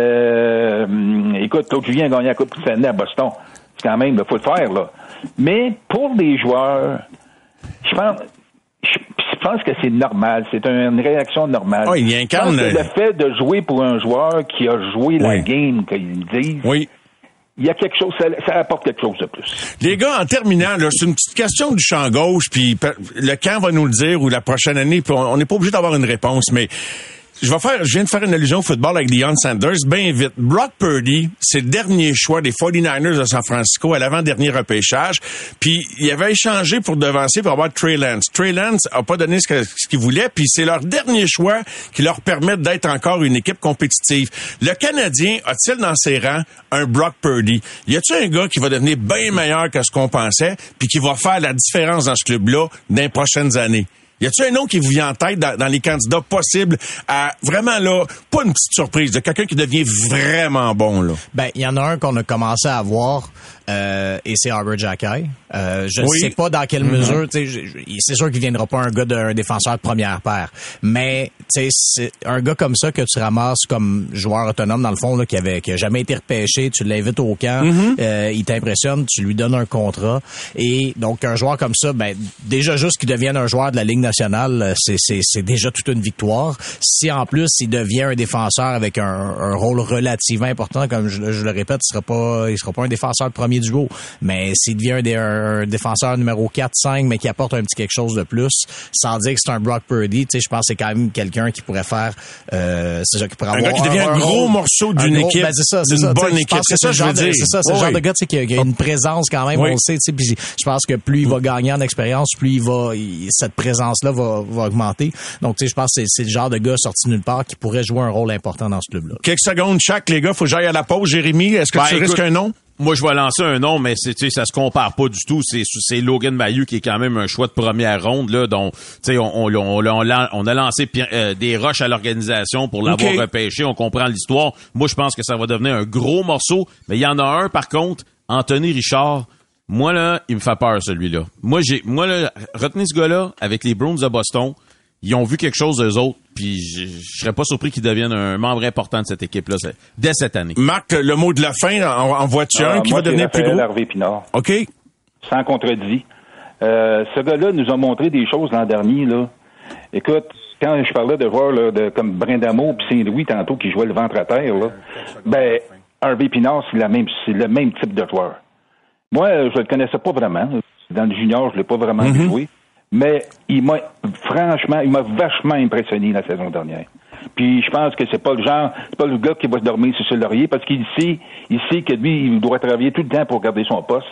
Euh, écoute, Claude Julien a gagné la Coupe Stanley à Boston. C'est quand même, il faut le faire, là. Mais pour des joueurs, je pense, je, je pense que c'est normal, c'est une réaction normale. Oh, il incarne... Le fait de jouer pour un joueur qui a joué oui. la game, qu'ils disent... Oui. Il y a quelque chose, ça, ça apporte quelque chose de plus. Les gars, en terminant, là, c'est une petite question du champ gauche, puis le camp va nous le dire, ou la prochaine année, puis on n'est pas obligé d'avoir une réponse, mais je vais faire, je viens de faire une allusion au football avec Deion Sanders, bien vite. Brock Purdy, c'est le dernier choix des forty-niners de San Francisco à l'avant-dernier repêchage, puis il avait échangé pour devancer pour avoir Trey Lance. Trey Lance a pas donné ce, que, ce qu'il voulait, puis c'est leur dernier choix qui leur permet d'être encore une équipe compétitive. Le Canadien a-t-il dans ses rangs un Brock Purdy? Y a-t-il un gars qui va devenir bien meilleur que ce qu'on pensait, puis qui va faire la différence dans ce club-là dans les prochaines années? Y a-t-il un nom qui vous vient en tête dans, dans les candidats possibles à vraiment là, pas une petite surprise, de quelqu'un qui devient vraiment bon là? Ben, il y en a un qu'on a commencé à voir euh, et c'est Arbor Xhekaj. Euh, je ne oui. sais pas dans quelle mm-hmm. mesure, tu sais, c'est sûr qu'il viendra pas un gars d'un défenseur de première paire, mais tu sais, c'est un gars comme ça que tu ramasses comme joueur autonome dans le fond là, qui avait qui a jamais été repêché, tu l'invites au camp, mm-hmm. euh, il t'impressionne, tu lui donnes un contrat et donc un joueur comme ça, ben déjà juste qu'il devienne un joueur de la Ligue nationale, c'est c'est c'est déjà toute une victoire. Si en plus il devient un défenseur avec un, un rôle relativement important, comme je, je le répète, il sera pas il sera pas un défenseur de premier duo, mais s'il devient un, un, un défenseur numéro quatre cinq mais qui apporte un petit quelque chose de plus, sans dire que c'est un Brock Purdy, tu sais, je pense que c'est quand même quelqu'un qui pourrait faire euh, c'est ça qui pourrait un avoir gars qui devient un, un gros rôle, morceau d'une gros, équipe, ben c'est ça, c'est d'une ça, bonne équipe, c'est ça je veux dire. C'est ça, c'est oh, le genre oui. de gars tu sais qui a, qui a une présence quand même, oui. on le sait, tu sais, puis je pense que plus il va gagner en expérience, plus il va il, cette présence là va va augmenter. Donc, tu sais, je pense que c'est, c'est le genre de gars sorti nulle part qui pourrait jouer un rôle important dans ce club-là. Quelques secondes chaque, les gars. Faut que j'aille à la pause. Jérémy, est-ce que ben, tu écoute, risques un nom? Moi, je vais lancer un nom, mais c'est, tu sais, ça se compare pas du tout. C'est, c'est Logan Mailloux qui est quand même un choix de première ronde, là, dont, tu sais, on, on, on, on, on a lancé euh, des rushs à l'organisation pour l'avoir okay. repêché. On comprend l'histoire. Moi, je pense que ça va devenir un gros morceau. Mais il y en a un, par contre, Anthony Richard. Moi, là, il me fait peur, celui-là. Moi, j'ai, moi, là, retenez ce gars-là avec les Bruins de Boston. Ils ont vu quelque chose d'eux autres, puis je, je serais pas surpris qu'ils deviennent un membre important de cette équipe-là dès cette année. Marc, le mot de la fin, en, en vois-tu ah, un qui moi, va devenir plus gros? Harvey Pinard. OK. Sans contredit. Euh, ce gars-là nous a montré des choses l'an dernier, là. Écoute, quand je parlais de voir, là, de, comme Brindamour puis Saint-Louis tantôt qui jouait le ventre à terre, là, ben, Harvey Pinard, c'est la même, c'est le même type de joueur. Moi, je le connaissais pas vraiment. Dans le junior, je l'ai pas vraiment mm-hmm. joué. Mais il m'a, franchement, il m'a vachement impressionné la saison dernière. Puis je pense que c'est pas le genre, c'est pas le gars qui va se dormir sur le laurier parce qu'il sait, il sait que lui, il doit travailler tout le temps pour garder son poste.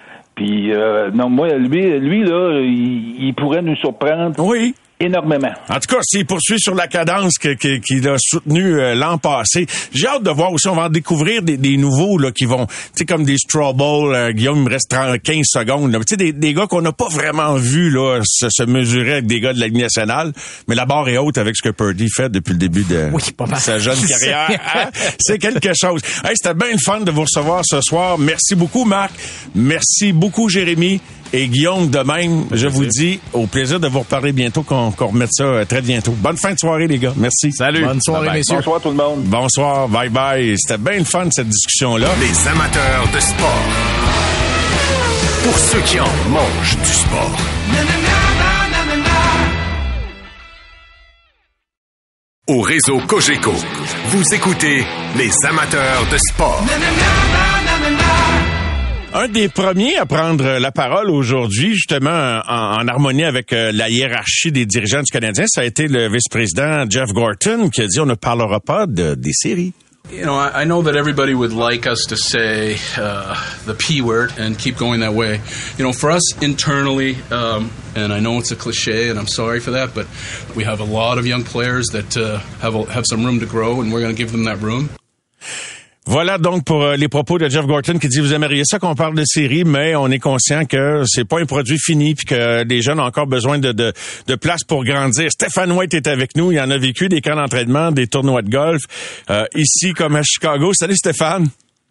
Puis euh, non, moi, lui, lui là, il, il pourrait nous surprendre. Oui. Énormément. En tout cas, s'il poursuit sur la cadence que, que, qu'il a soutenue euh, l'an passé, j'ai hâte de voir aussi, on va en découvrir des, des nouveaux là qui vont, tu sais, comme des Strouble, euh, Guillaume, il me reste trente, quinze secondes, tu sais, des, des gars qu'on n'a pas vraiment vus là se, se mesurer avec des gars de la Ligue nationale, mais la barre est haute avec ce que Purdy fait depuis le début de oui, sa jeune carrière. Hein? C'est quelque chose. Hey, c'était bien le fun de vous recevoir ce soir. Merci beaucoup, Marc. Merci beaucoup, Jérémy. Et Guillaume, de même, je vous dis, au plaisir de vous reparler bientôt, qu'on, qu'on remette ça euh, très bientôt. Bonne fin de soirée, les gars. Merci. Salut. Bonne soirée, bye bye. Messieurs. Bonsoir tout le monde. Bonsoir. Bye bye. C'était bien le fun, cette discussion-là. Les amateurs de sport. Pour ceux qui en mangent du sport. Au réseau Cogeco, vous écoutez les amateurs de sport. Un des premiers à prendre la parole aujourd'hui, justement, en, en harmonie avec euh, la hiérarchie des dirigeants du Canadien, ça a été le vice-président Jeff Gorton qui a dit on ne parlera pas de, des séries. You know, I, I know that everybody would like us to say uh, the P word and keep going that way. You know, for us internally, um, and I know it's a cliche, and I'm sorry for that, but we have a lot of young players that uh, have a, have some room to grow, and we're going to give them that room. Voilà donc pour euh, les propos de Jeff Gorton qui dit vous aimeriez ça qu'on parle de série, mais on est conscient que c'est pas un produit fini puis que les jeunes ont encore besoin de, de, de place pour grandir. Stéphane White est avec nous, il en a vécu des camps d'entraînement, des tournois de golf, euh, ici comme à Chicago. Salut Stéphane.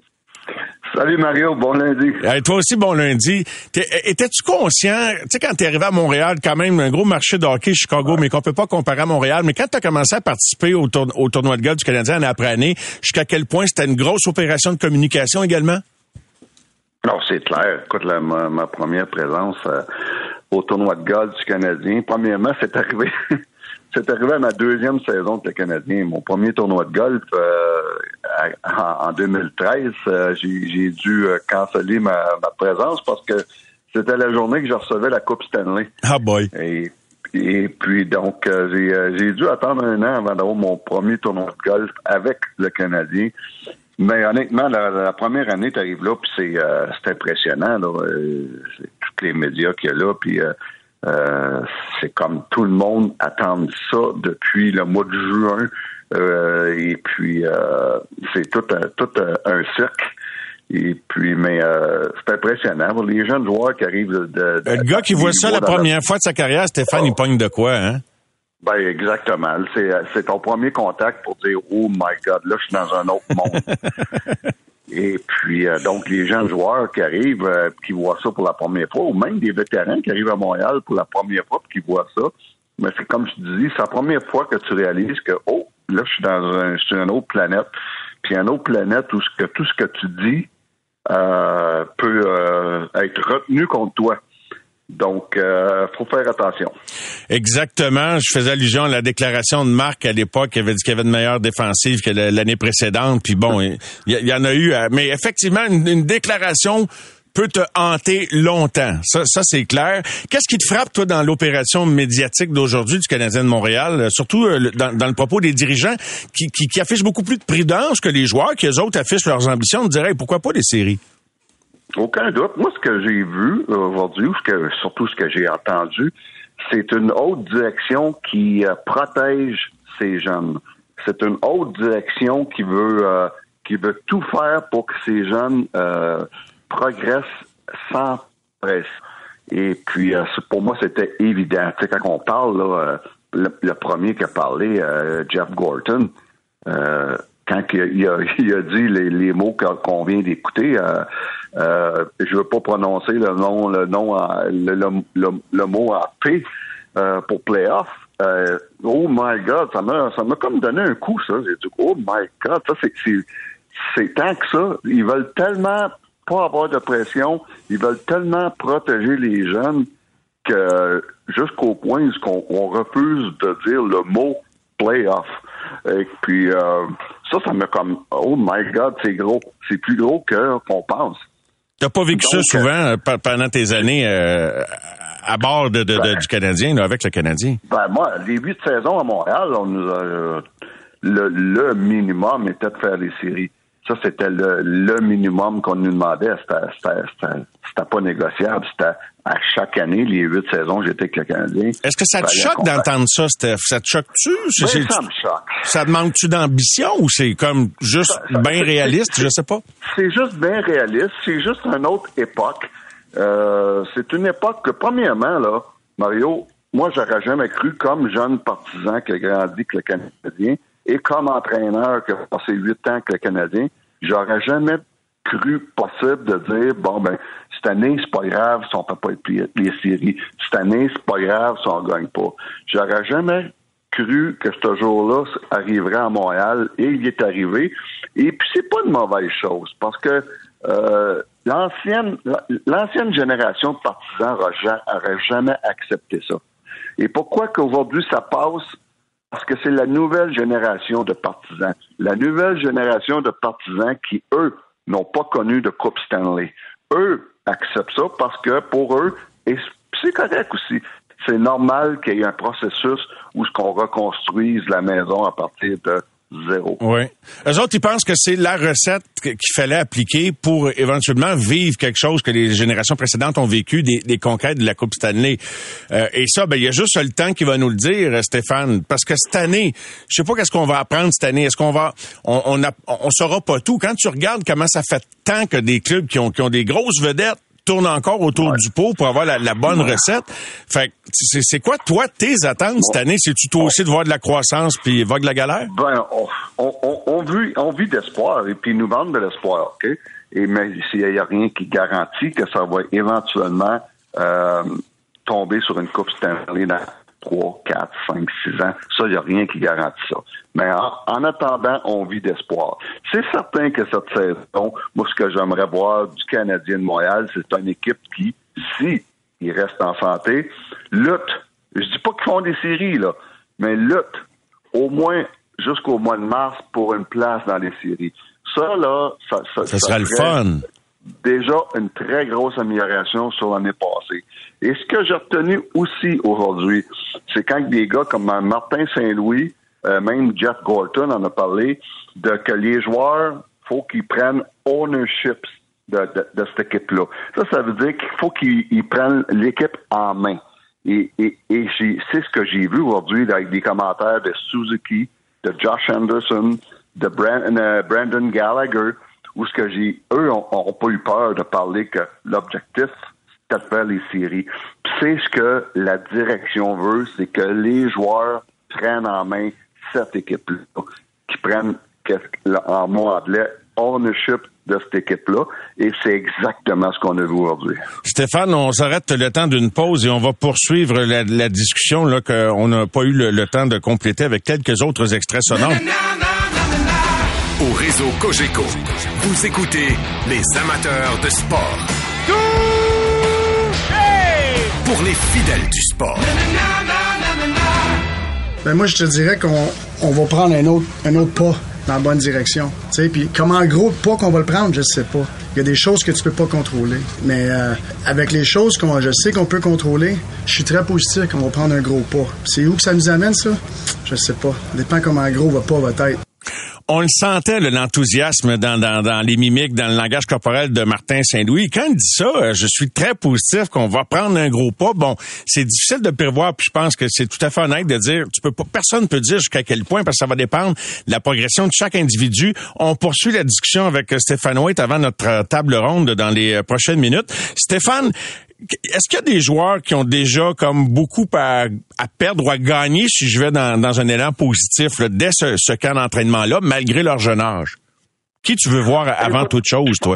Salut Mario, bon lundi. Et toi aussi, bon lundi. T'es, étais-tu conscient, tu sais, quand t'es arrivé à Montréal, quand même, un gros marché de hockey, Chicago, mais qu'on peut pas comparer à Montréal, mais quand t'as commencé à participer au, tour, au tournoi de golf du Canadien année après année, jusqu'à quel point c'était une grosse opération de communication également? Non, c'est clair. Écoute, la, ma, ma première présence euh, au tournoi de golf du Canadien, premièrement, c'est arrivé... C'est arrivé à ma deuxième saison avec le Canadien. Mon premier tournoi de golf euh, en, en deux mille treize, euh, j'ai, j'ai dû euh, canceller ma, ma présence parce que c'était la journée que je recevais la Coupe Stanley. Ah boy! Et, et puis donc, euh, j'ai, euh, j'ai dû attendre un an avant d'avoir mon premier tournoi de golf avec le Canadien. Mais honnêtement, la, la première année, tu arrives là, puis c'est, euh, c'est impressionnant. Là, euh, c'est tous les médias qu'il y a là, puis... Euh, Euh, c'est comme tout le monde attend ça depuis le mois de juin euh, et puis euh, c'est tout un, tout un, un cirque et puis mais euh, c'est impressionnant les jeunes joueurs qui arrivent de, de le gars qui voit ça la première la... fois de sa carrière, Stéphane, oh. il pogne de quoi, hein? Ben exactement, c'est c'est ton premier contact pour dire oh my God, là je suis dans un autre monde. Et puis, euh, donc, les jeunes joueurs qui arrivent, euh, qui voient ça pour la première fois, ou même des vétérans qui arrivent à Montréal pour la première fois et qui voient ça, mais c'est comme je te dis, c'est la première fois que tu réalises que, oh, là, je suis dans un, sur une autre planète. Puis une autre planète où ce que, tout ce que tu dis euh, peut euh, être retenu contre toi. Donc, euh, faut faire attention. Exactement. Je faisais allusion à la déclaration de Marc à l'époque, qui avait dit qu'il y avait une meilleure défensive que l'année précédente. Puis bon, il y, y en a eu. Mais effectivement, une, une déclaration peut te hanter longtemps. Ça, ça c'est clair. Qu'est-ce qui te frappe, toi, dans l'opération médiatique d'aujourd'hui du Canadien de Montréal, surtout dans, dans le propos des dirigeants qui, qui, qui affichent beaucoup plus de prudence que les joueurs, qui eux autres affichent leurs ambitions, on dirait, pourquoi pas des séries? Aucun doute. Moi, ce que j'ai vu aujourd'hui, ou ce que, surtout ce que j'ai entendu, c'est une haute direction qui euh, protège ces jeunes. C'est une haute direction qui veut euh, qui veut tout faire pour que ces jeunes euh, progressent sans presse. Et puis, euh, pour moi, c'était évident. Tu sais, quand on parle, là, euh, le, le premier qui a parlé, euh, Jeff Gorton, euh, quand il a, il a dit les, les mots qu'on vient d'écouter, euh, euh, je veux pas prononcer le nom, le nom, en, le, le, le, le mot en P euh, pour playoff. Euh, oh my God, ça m'a, ça m'a comme donné un coup, ça. J'ai dit, oh my God, ça c'est, c'est, c'est tant que ça. Ils veulent tellement pas avoir de pression, ils veulent tellement protéger les jeunes que jusqu'au point où on, on refuse de dire le mot playoff. Et puis euh, ça, ça m'a comme oh my God, c'est gros, c'est plus gros que qu'on pense. T'as pas vécu Donc, ça souvent euh, pendant tes années euh, à bord de, de, ben, de, du Canadien, là, avec le Canadien? Ben moi, les huit saisons à Montréal, on nous a, euh, le, le minimum était de faire des séries. Ça, c'était le, le minimum qu'on nous demandait. C'était, c'était, c'était, c'était pas négociable. C'était à chaque année, les huit saisons, j'étais avec le Canadien. Est-ce que ça te choque d'entendre ça, Steph? Ça te choque-tu? Oui, c'est, ça me choque. Ça demande-tu d'ambition ou c'est comme juste bien réaliste? Je sais pas. C'est juste bien réaliste. C'est juste une autre époque. Euh, c'est une époque que, premièrement, là, Mario, moi, j'aurais jamais cru, comme jeune partisan qui a grandi avec le Canadien, et comme entraîneur qui a passé huit ans avec le Canadien, j'aurais jamais cru possible de dire, bon, ben, cette année, c'est pas grave si on fait pas les, les séries. Cette année, c'est pas grave si on gagne pas. J'aurais jamais cru que ce jour-là arriverait à Montréal, et il est arrivé. Et puis, c'est pas une mauvaise chose, parce que euh, l'ancienne l'ancienne génération de partisans n'aurait jamais accepté ça. Et pourquoi qu'aujourd'hui, ça passe? Parce que c'est la nouvelle génération de partisans. La nouvelle génération de partisans qui, eux, n'ont pas connu de Coupe Stanley. Eux acceptent ça parce que pour eux, et c'est correct aussi, c'est normal qu'il y ait un processus où ce qu'on reconstruise la maison à partir de, Zéro. Oui. Eux autres, ils pensent que c'est la recette qu'il fallait appliquer pour éventuellement vivre quelque chose que les générations précédentes ont vécu, des, des conquêtes de la Coupe Stanley. Euh, et ça, ben il y a juste le temps qui va nous le dire, Stéphane. Parce que cette année, je sais pas qu'est-ce qu'on va apprendre cette année. Est-ce qu'on va... On on, a, on saura pas tout. Quand tu regardes comment ça fait tant que des clubs qui ont, qui ont des grosses vedettes tourne encore autour ouais. du pot pour avoir la, la bonne ouais. recette. Fait que c'est, c'est quoi, toi, tes attentes bon. cette année? C'est-tu toi aussi de voir de la croissance puis vague la galère? Ben, on, on, on, on, vit, on vit d'espoir et puis ils nous vendent de l'espoir, OK? Et mais s'il n'y a rien qui garantit que ça va éventuellement euh, tomber sur une Coupe Stanley dans trois, quatre, cinq, six ans. Ça, il n'y a rien qui garantit ça. Mais en, en attendant, on vit d'espoir. C'est certain que cette saison, moi, ce que j'aimerais voir du Canadien de Montréal, c'est une équipe qui, si ils restent en santé, lutte. Je dis pas qu'ils font des séries, là, mais lutte au moins jusqu'au mois de mars pour une place dans les séries. Ça, là, ça, ça, ça, ça sera le fun. Déjà une très grosse amélioration sur l'année passée. Et ce que j'ai retenu aussi aujourd'hui, c'est quand des gars comme Martin Saint-Louis, euh, même Jeff Gorton en a parlé, de que les joueurs, faut qu'ils prennent ownership de, de, de cette équipe-là. Ça, ça veut dire qu'il faut qu'ils ils prennent l'équipe en main. Et, et, et j'ai, c'est ce que j'ai vu aujourd'hui avec des commentaires de Suzuki, de Josh Anderson, de Brand, euh, Brandon Gallagher, où ce que j'ai, eux ont, ont pas eu peur de parler que l'objectif, c'était de faire les séries. Puis c'est ce que la direction veut, c'est que les joueurs prennent en main cette équipe-là, qui prennent, en mot anglais, ownership de cette équipe-là, et c'est exactement ce qu'on a vu aujourd'hui. Stéphane, on s'arrête le temps d'une pause et on va poursuivre la, la discussion là qu'on n'a pas eu le, le temps de compléter avec quelques autres extraits sonores. Au réseau Cogeco, vous écoutez les amateurs de sport. Pour les fidèles du sport. Ben moi, je te dirais qu'on on va prendre un autre, un autre pas dans la bonne direction. Tu sais, puis comment gros pas qu'on va le prendre, je sais pas. Il y a des choses que tu peux pas contrôler. Mais euh, avec les choses qu'on je sais qu'on peut contrôler, je suis très positif qu'on va prendre un gros pas. C'est où que ça nous amène, ça? Je sais pas. Ça dépend comment gros va pas va être. On le sentait, là, l'enthousiasme dans, dans, dans les mimiques, dans le langage corporel de Martin Saint-Louis. Quand il dit ça, je suis très positif qu'on va prendre un gros pas. Bon, c'est difficile de prévoir, puis je pense que c'est tout à fait honnête de dire, tu peux pas, personne ne peut dire jusqu'à quel point, parce que ça va dépendre de la progression de chaque individu. On poursuit la discussion avec Stéphane Waite avant notre table ronde dans les prochaines minutes. Stéphane, est-ce qu'il y a des joueurs qui ont déjà comme beaucoup à, à perdre ou à gagner, si je vais dans, dans un élan positif, là, dès ce, ce camp d'entraînement-là, malgré leur jeune âge? Qui tu veux voir avant toute chose, toi?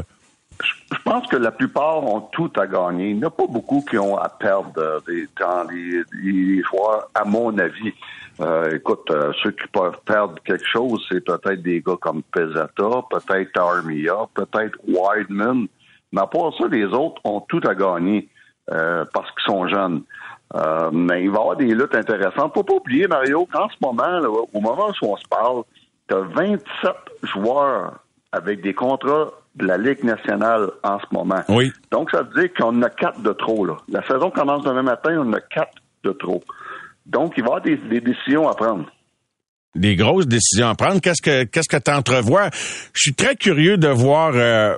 Je pense que la plupart ont tout à gagner. Il n'y en a pas beaucoup qui ont à perdre des, dans les, les joueurs, à mon avis. Euh, écoute, euh, ceux qui peuvent perdre quelque chose, c'est peut-être des gars comme Pezzetta, peut-être Armia, peut-être Wideman. Mais à part ça, les autres ont tout à gagner. Euh, parce qu'ils sont jeunes. Euh, mais il va y avoir des luttes intéressantes. Faut pas oublier, Mario, qu'en ce moment, là, au moment où on se parle, tu as vingt-sept joueurs avec des contrats de la Ligue nationale en ce moment. Oui. Donc, ça veut dire qu'on a quatre de trop. Là. La saison commence demain matin, on a quatre de trop. Donc, il va y avoir des, des décisions à prendre. Des grosses décisions à prendre. Qu'est-ce que qu'est-ce que tu entrevois? Je suis très curieux de voir... Euh...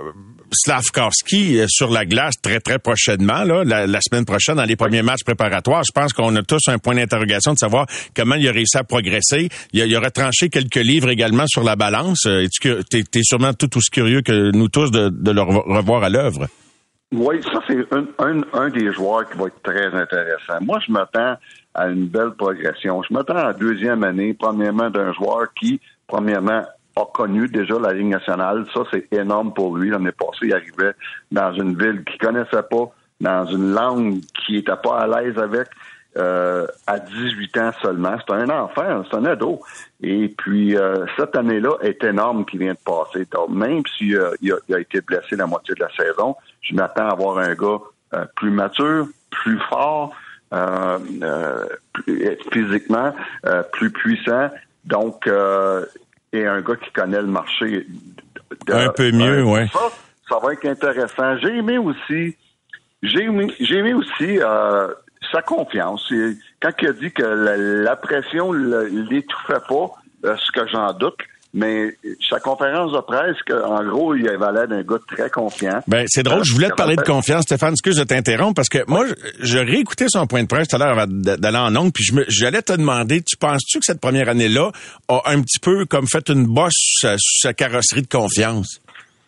Slavkovski sur la glace très, très prochainement, là, la, la semaine prochaine, dans les premiers matchs préparatoires. Je pense qu'on a tous un point d'interrogation de savoir comment il a réussi à progresser. Il a, il a retranché quelques livres également sur la balance. Es-tu t'es, t'es sûrement tout aussi curieux que nous tous de, de le revoir à l'œuvre? Oui, ça, c'est un, un, un des joueurs qui va être très intéressant. Moi, je m'attends à une belle progression. Je m'attends à la deuxième année, premièrement, d'un joueur qui, premièrement, a connu déjà la Ligue nationale. Ça, c'est énorme pour lui. L'année passée, il arrivait dans une ville qu'il connaissait pas, dans une langue qu'il était pas à l'aise avec, euh, à dix-huit ans seulement. C'est un enfant, c'est un ado. Et puis, euh, cette année-là est énorme qui vient de passer. Donc, même s'il a, il a, il a été blessé la moitié de la saison, je m'attends à avoir un gars euh, plus mature, plus fort, euh, euh, plus, physiquement, euh, plus puissant. Donc, euh, et un gars qui connaît le marché. De, un peu mieux, oui. Ça, ça va être intéressant. J'ai aimé aussi, j'ai aimé, j'ai aimé aussi euh, sa confiance. Quand il a dit que la, la pression ne l'étouffait pas, euh, ce que j'en doute. Mais sa conférence de presse, que, en gros, il avait l'air d'un gars très confiant. Ben, c'est drôle, je voulais te parler de confiance, Stéphane, excuse de t'interrompre, parce que moi, j'ai réécouté son point de presse tout à l'heure avant d'aller en ongle, puis je me, j'allais te demander, tu penses-tu que cette première année-là a un petit peu comme fait une bosse sur sa, sur sa carrosserie de confiance?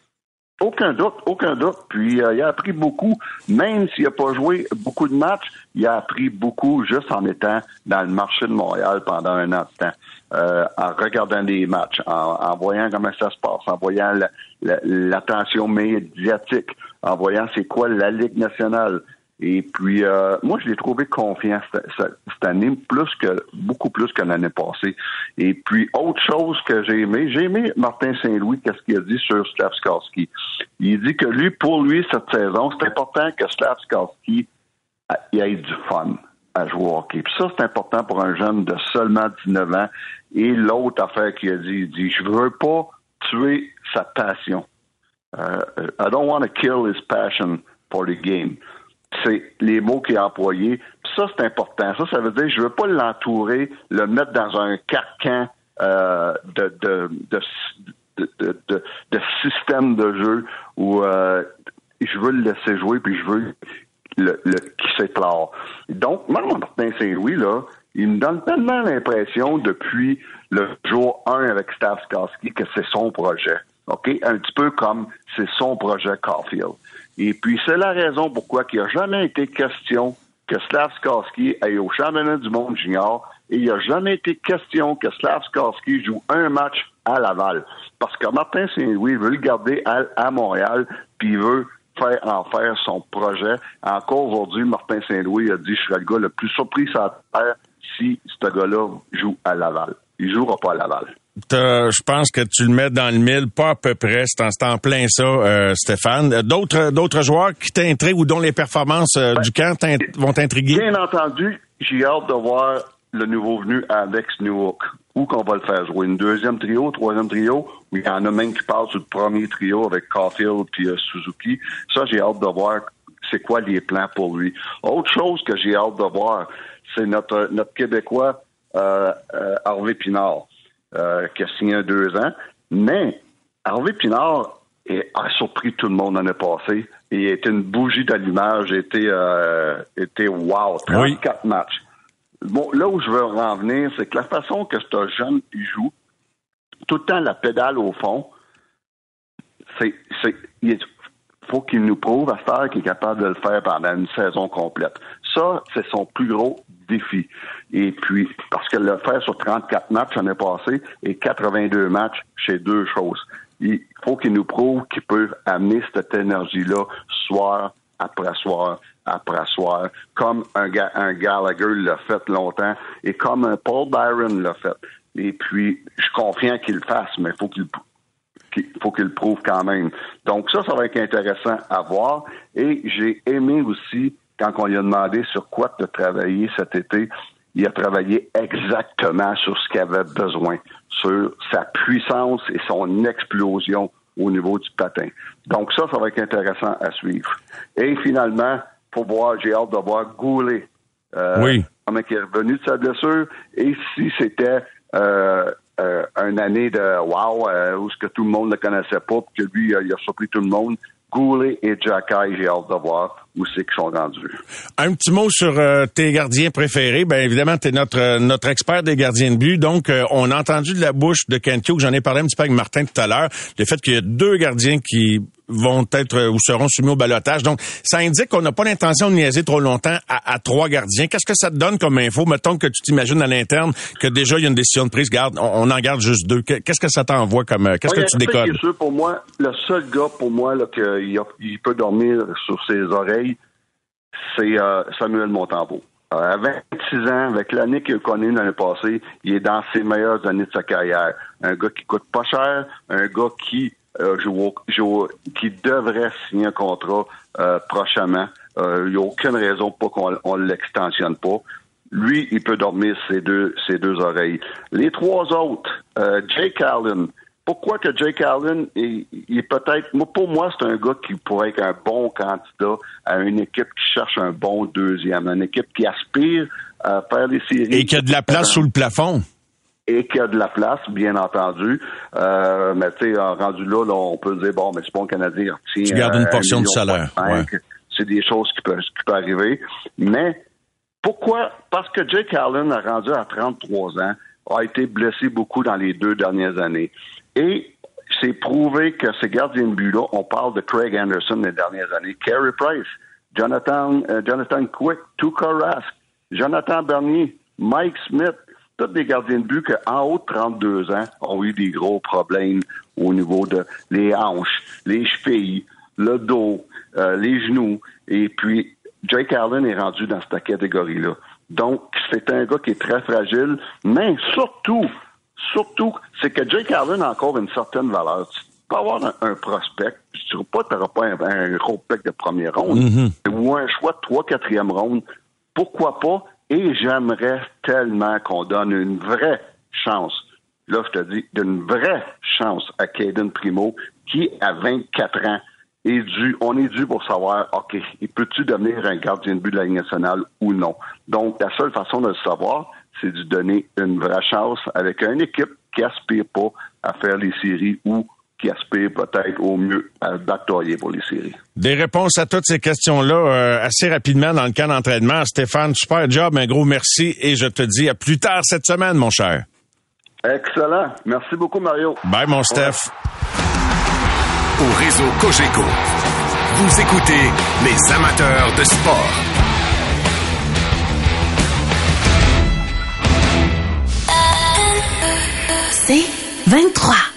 Aucun doute, aucun doute. Puis euh, il a appris beaucoup, même s'il n'a pas joué beaucoup de matchs, il a appris beaucoup juste en étant dans le marché de Montréal pendant un an de temps, euh, en regardant des matchs, en, en voyant comment ça se passe, en voyant la, la, l'attention médiatique, en voyant c'est quoi la Ligue nationale. Et puis, euh, moi, je l'ai trouvé confiant cette, cette, cette année, plus que beaucoup plus que l'année passée. Et puis, autre chose que j'ai aimé, j'ai aimé Martin Saint-Louis, qu'est-ce qu'il a dit sur Slafkovský. Il dit que lui, pour lui, cette saison, c'est important que Slafkovský ait du fun à jouer au hockey. Puis ça, c'est important pour un jeune de seulement dix-neuf ans. Et l'autre affaire qu'il a dit, il dit, je veux pas tuer sa passion. Uh, I don't want to kill his passion for the game. C'est les mots qu'il a employés. Puis ça, c'est important. Ça, ça veut dire je veux pas l'entourer, le mettre dans un carcan euh, de, de, de, de, de, de, de système de jeu où euh, je veux le laisser jouer puis je veux le, le qu'il s'éclore. Donc, moi, Martin Saint-Louis, là, il me donne tellement l'impression depuis le jour un avec Slafkovský que c'est son projet. OK? Un petit peu comme c'est son projet Caulfield. Et puis, c'est la raison pourquoi il n'y a jamais été question que Slafkovský aille au championnat du monde junior et il n'y a jamais été question que Slafkovský joue un match à Laval. Parce que Martin Saint-Louis veut le garder à, à Montréal puis il veut faire en faire son projet. Encore aujourd'hui, Martin Saint-Louis a dit « Je serais le gars le plus surpris sur la terre si ce gars-là joue à Laval. » Il ne jouera pas à Laval. Je pense que tu le mets dans le mille, pas à peu près. C'est en, c'est en plein ça, euh, Stéphane. D'autres, d'autres joueurs qui t'intriguent ou dont les performances euh, ben, du camp vont t'intriguer? Bien entendu, j'ai hâte de voir le nouveau venu Alex Newhook. Où qu'on va le faire jouer? Une deuxième trio, troisième trio? Ou il y en a même qui parlent sur le premier trio avec Caulfield puis uh, Suzuki. Ça, j'ai hâte de voir c'est quoi les plans pour lui. Autre chose que j'ai hâte de voir, c'est notre, notre Québécois euh, euh, Harvey Pinard. Euh, qui a signé un deux ans. Mais Harvey Pinard est, a surpris tout le monde l'année passée. Il était une bougie d'allumage. Il était, euh, était wow. trente-quatre oui. matchs. Bon, là où je veux en venir, c'est que la façon que ce jeune il joue, tout le temps la pédale au fond, c'est, c'est, il faut qu'il nous prouve à faire qu'il est capable de le faire pendant une saison complète. Ça, c'est son plus gros défi. Et puis, parce que le faire sur trente-quatre matchs l'année passée et quatre-vingt-deux matchs, c'est deux choses. Il faut qu'il nous prouve qu'il peut amener cette énergie-là soir après soir après soir, comme un, un Gallagher l'a fait longtemps et comme un Paul Byron l'a fait. Et puis, je suis confiant qu'il le fasse, mais il faut qu'il Il faut qu'il le prouve quand même. Donc ça, ça va être intéressant à voir. Et j'ai aimé aussi, quand on lui a demandé sur quoi de travailler cet été, il a travaillé exactement sur ce qu'il avait besoin, sur sa puissance et son explosion au niveau du patin. Donc ça, ça va être intéressant à suivre. Et finalement, pour voir, j'ai hâte de voir Goulet. Euh, oui. Comment il est revenu de sa blessure et si c'était... Euh, Euh, une année de wow, euh, où ce que tout le monde ne connaissait pas, puis que lui, euh, il a surpris tout le monde. Goulet et Jacky, j'ai hâte de voir où c'est qu'ils sont rendus. Un petit mot sur euh, tes gardiens préférés. Bien évidemment, tu es notre, euh, notre expert des gardiens de but. Donc, euh, on a entendu de la bouche de Kent Hughes, j'en ai parlé un petit peu avec Martin tout à l'heure, le fait qu'il y a deux gardiens qui vont être euh, ou seront soumis au ballottage. Donc, ça indique qu'on n'a pas l'intention de niaiser trop longtemps à, à trois gardiens. Qu'est-ce que ça te donne comme info? Mettons que tu t'imagines à l'interne que déjà il y a une décision de prise. Garde, on, on en garde juste deux. Qu'est-ce que ça t'envoie comme... Qu'est-ce oui, que tu décodes? Sûr, pour moi, le seul gars pour moi là, qu'il a, il peut dormir sur ses oreilles, c'est euh, Samuel Montembeault. Euh, à vingt-six ans, avec l'année qu'il a connue l'année passée, il est dans ses meilleures années de sa carrière. Un gars qui coûte pas cher, un gars qui euh, joue, joue, qui devrait signer un contrat euh, prochainement. Euh, il n'y a aucune raison pour qu'on on l'extensionne pas. Lui, il peut dormir ses deux, ses deux oreilles. Les trois autres, euh, Jake Allen. Pourquoi que Jake Allen est, il est peut-être... Pour moi, c'est un gars qui pourrait être un bon candidat à une équipe qui cherche un bon deuxième, une équipe qui aspire à faire les séries. Et qui a de la place sous le plafond. et qu'il y a de la place, bien entendu. Euh, mais tu sais, rendu là, là, on peut dire, bon, mais c'est bon, le Canadien retient... Tu gardes une portion euh, du salaire. Ouais. C'est des choses qui peuvent, qui peuvent arriver. Mais pourquoi? Parce que Jake Allen a rendu à trente-trois ans, a été blessé beaucoup dans les deux dernières années. Et c'est prouvé que ces gardiens de but-là, on parle de Craig Anderson les dernières années, Carey Price, Jonathan, euh, Jonathan Quick, Tuukka Rask, Jonathan Bernier, Mike Smith, tous des gardiens de but qu'en haut de trente-deux ans ont eu des gros problèmes au niveau de les hanches, les chevilles, le dos, euh, les genoux. Et puis, Jake Allen est rendu dans cette catégorie-là. Donc, c'est un gars qui est très fragile, mais surtout, surtout, c'est que Jake Allen a encore une certaine valeur. Tu peux avoir un, un prospect, je ne dirais pas que tu n'auras pas un, un gros pick de première ronde, mm-hmm. ou un choix de trois, quatrième ronde. Pourquoi pas? Et j'aimerais tellement qu'on donne une vraie chance, là je te dis, d'une vraie chance à Caden Primo, qui à vingt-quatre ans est dû, on est dû pour savoir, OK, il peut-tu devenir un gardien de but de la Ligue nationale ou non? Donc, la seule façon de le savoir, c'est de donner une vraie chance avec une équipe qui aspire pas à faire les séries ou qui aspire peut-être au mieux à batailler pour les séries. Des réponses à toutes ces questions-là euh, assez rapidement dans le camp d'entraînement. Stéphane, super job, un gros merci et je te dis à plus tard cette semaine, mon cher. Excellent. Merci beaucoup, Mario. Bye, mon Steph. Au réseau Cogeco, vous écoutez les amateurs de sport. C'est vingt-trois.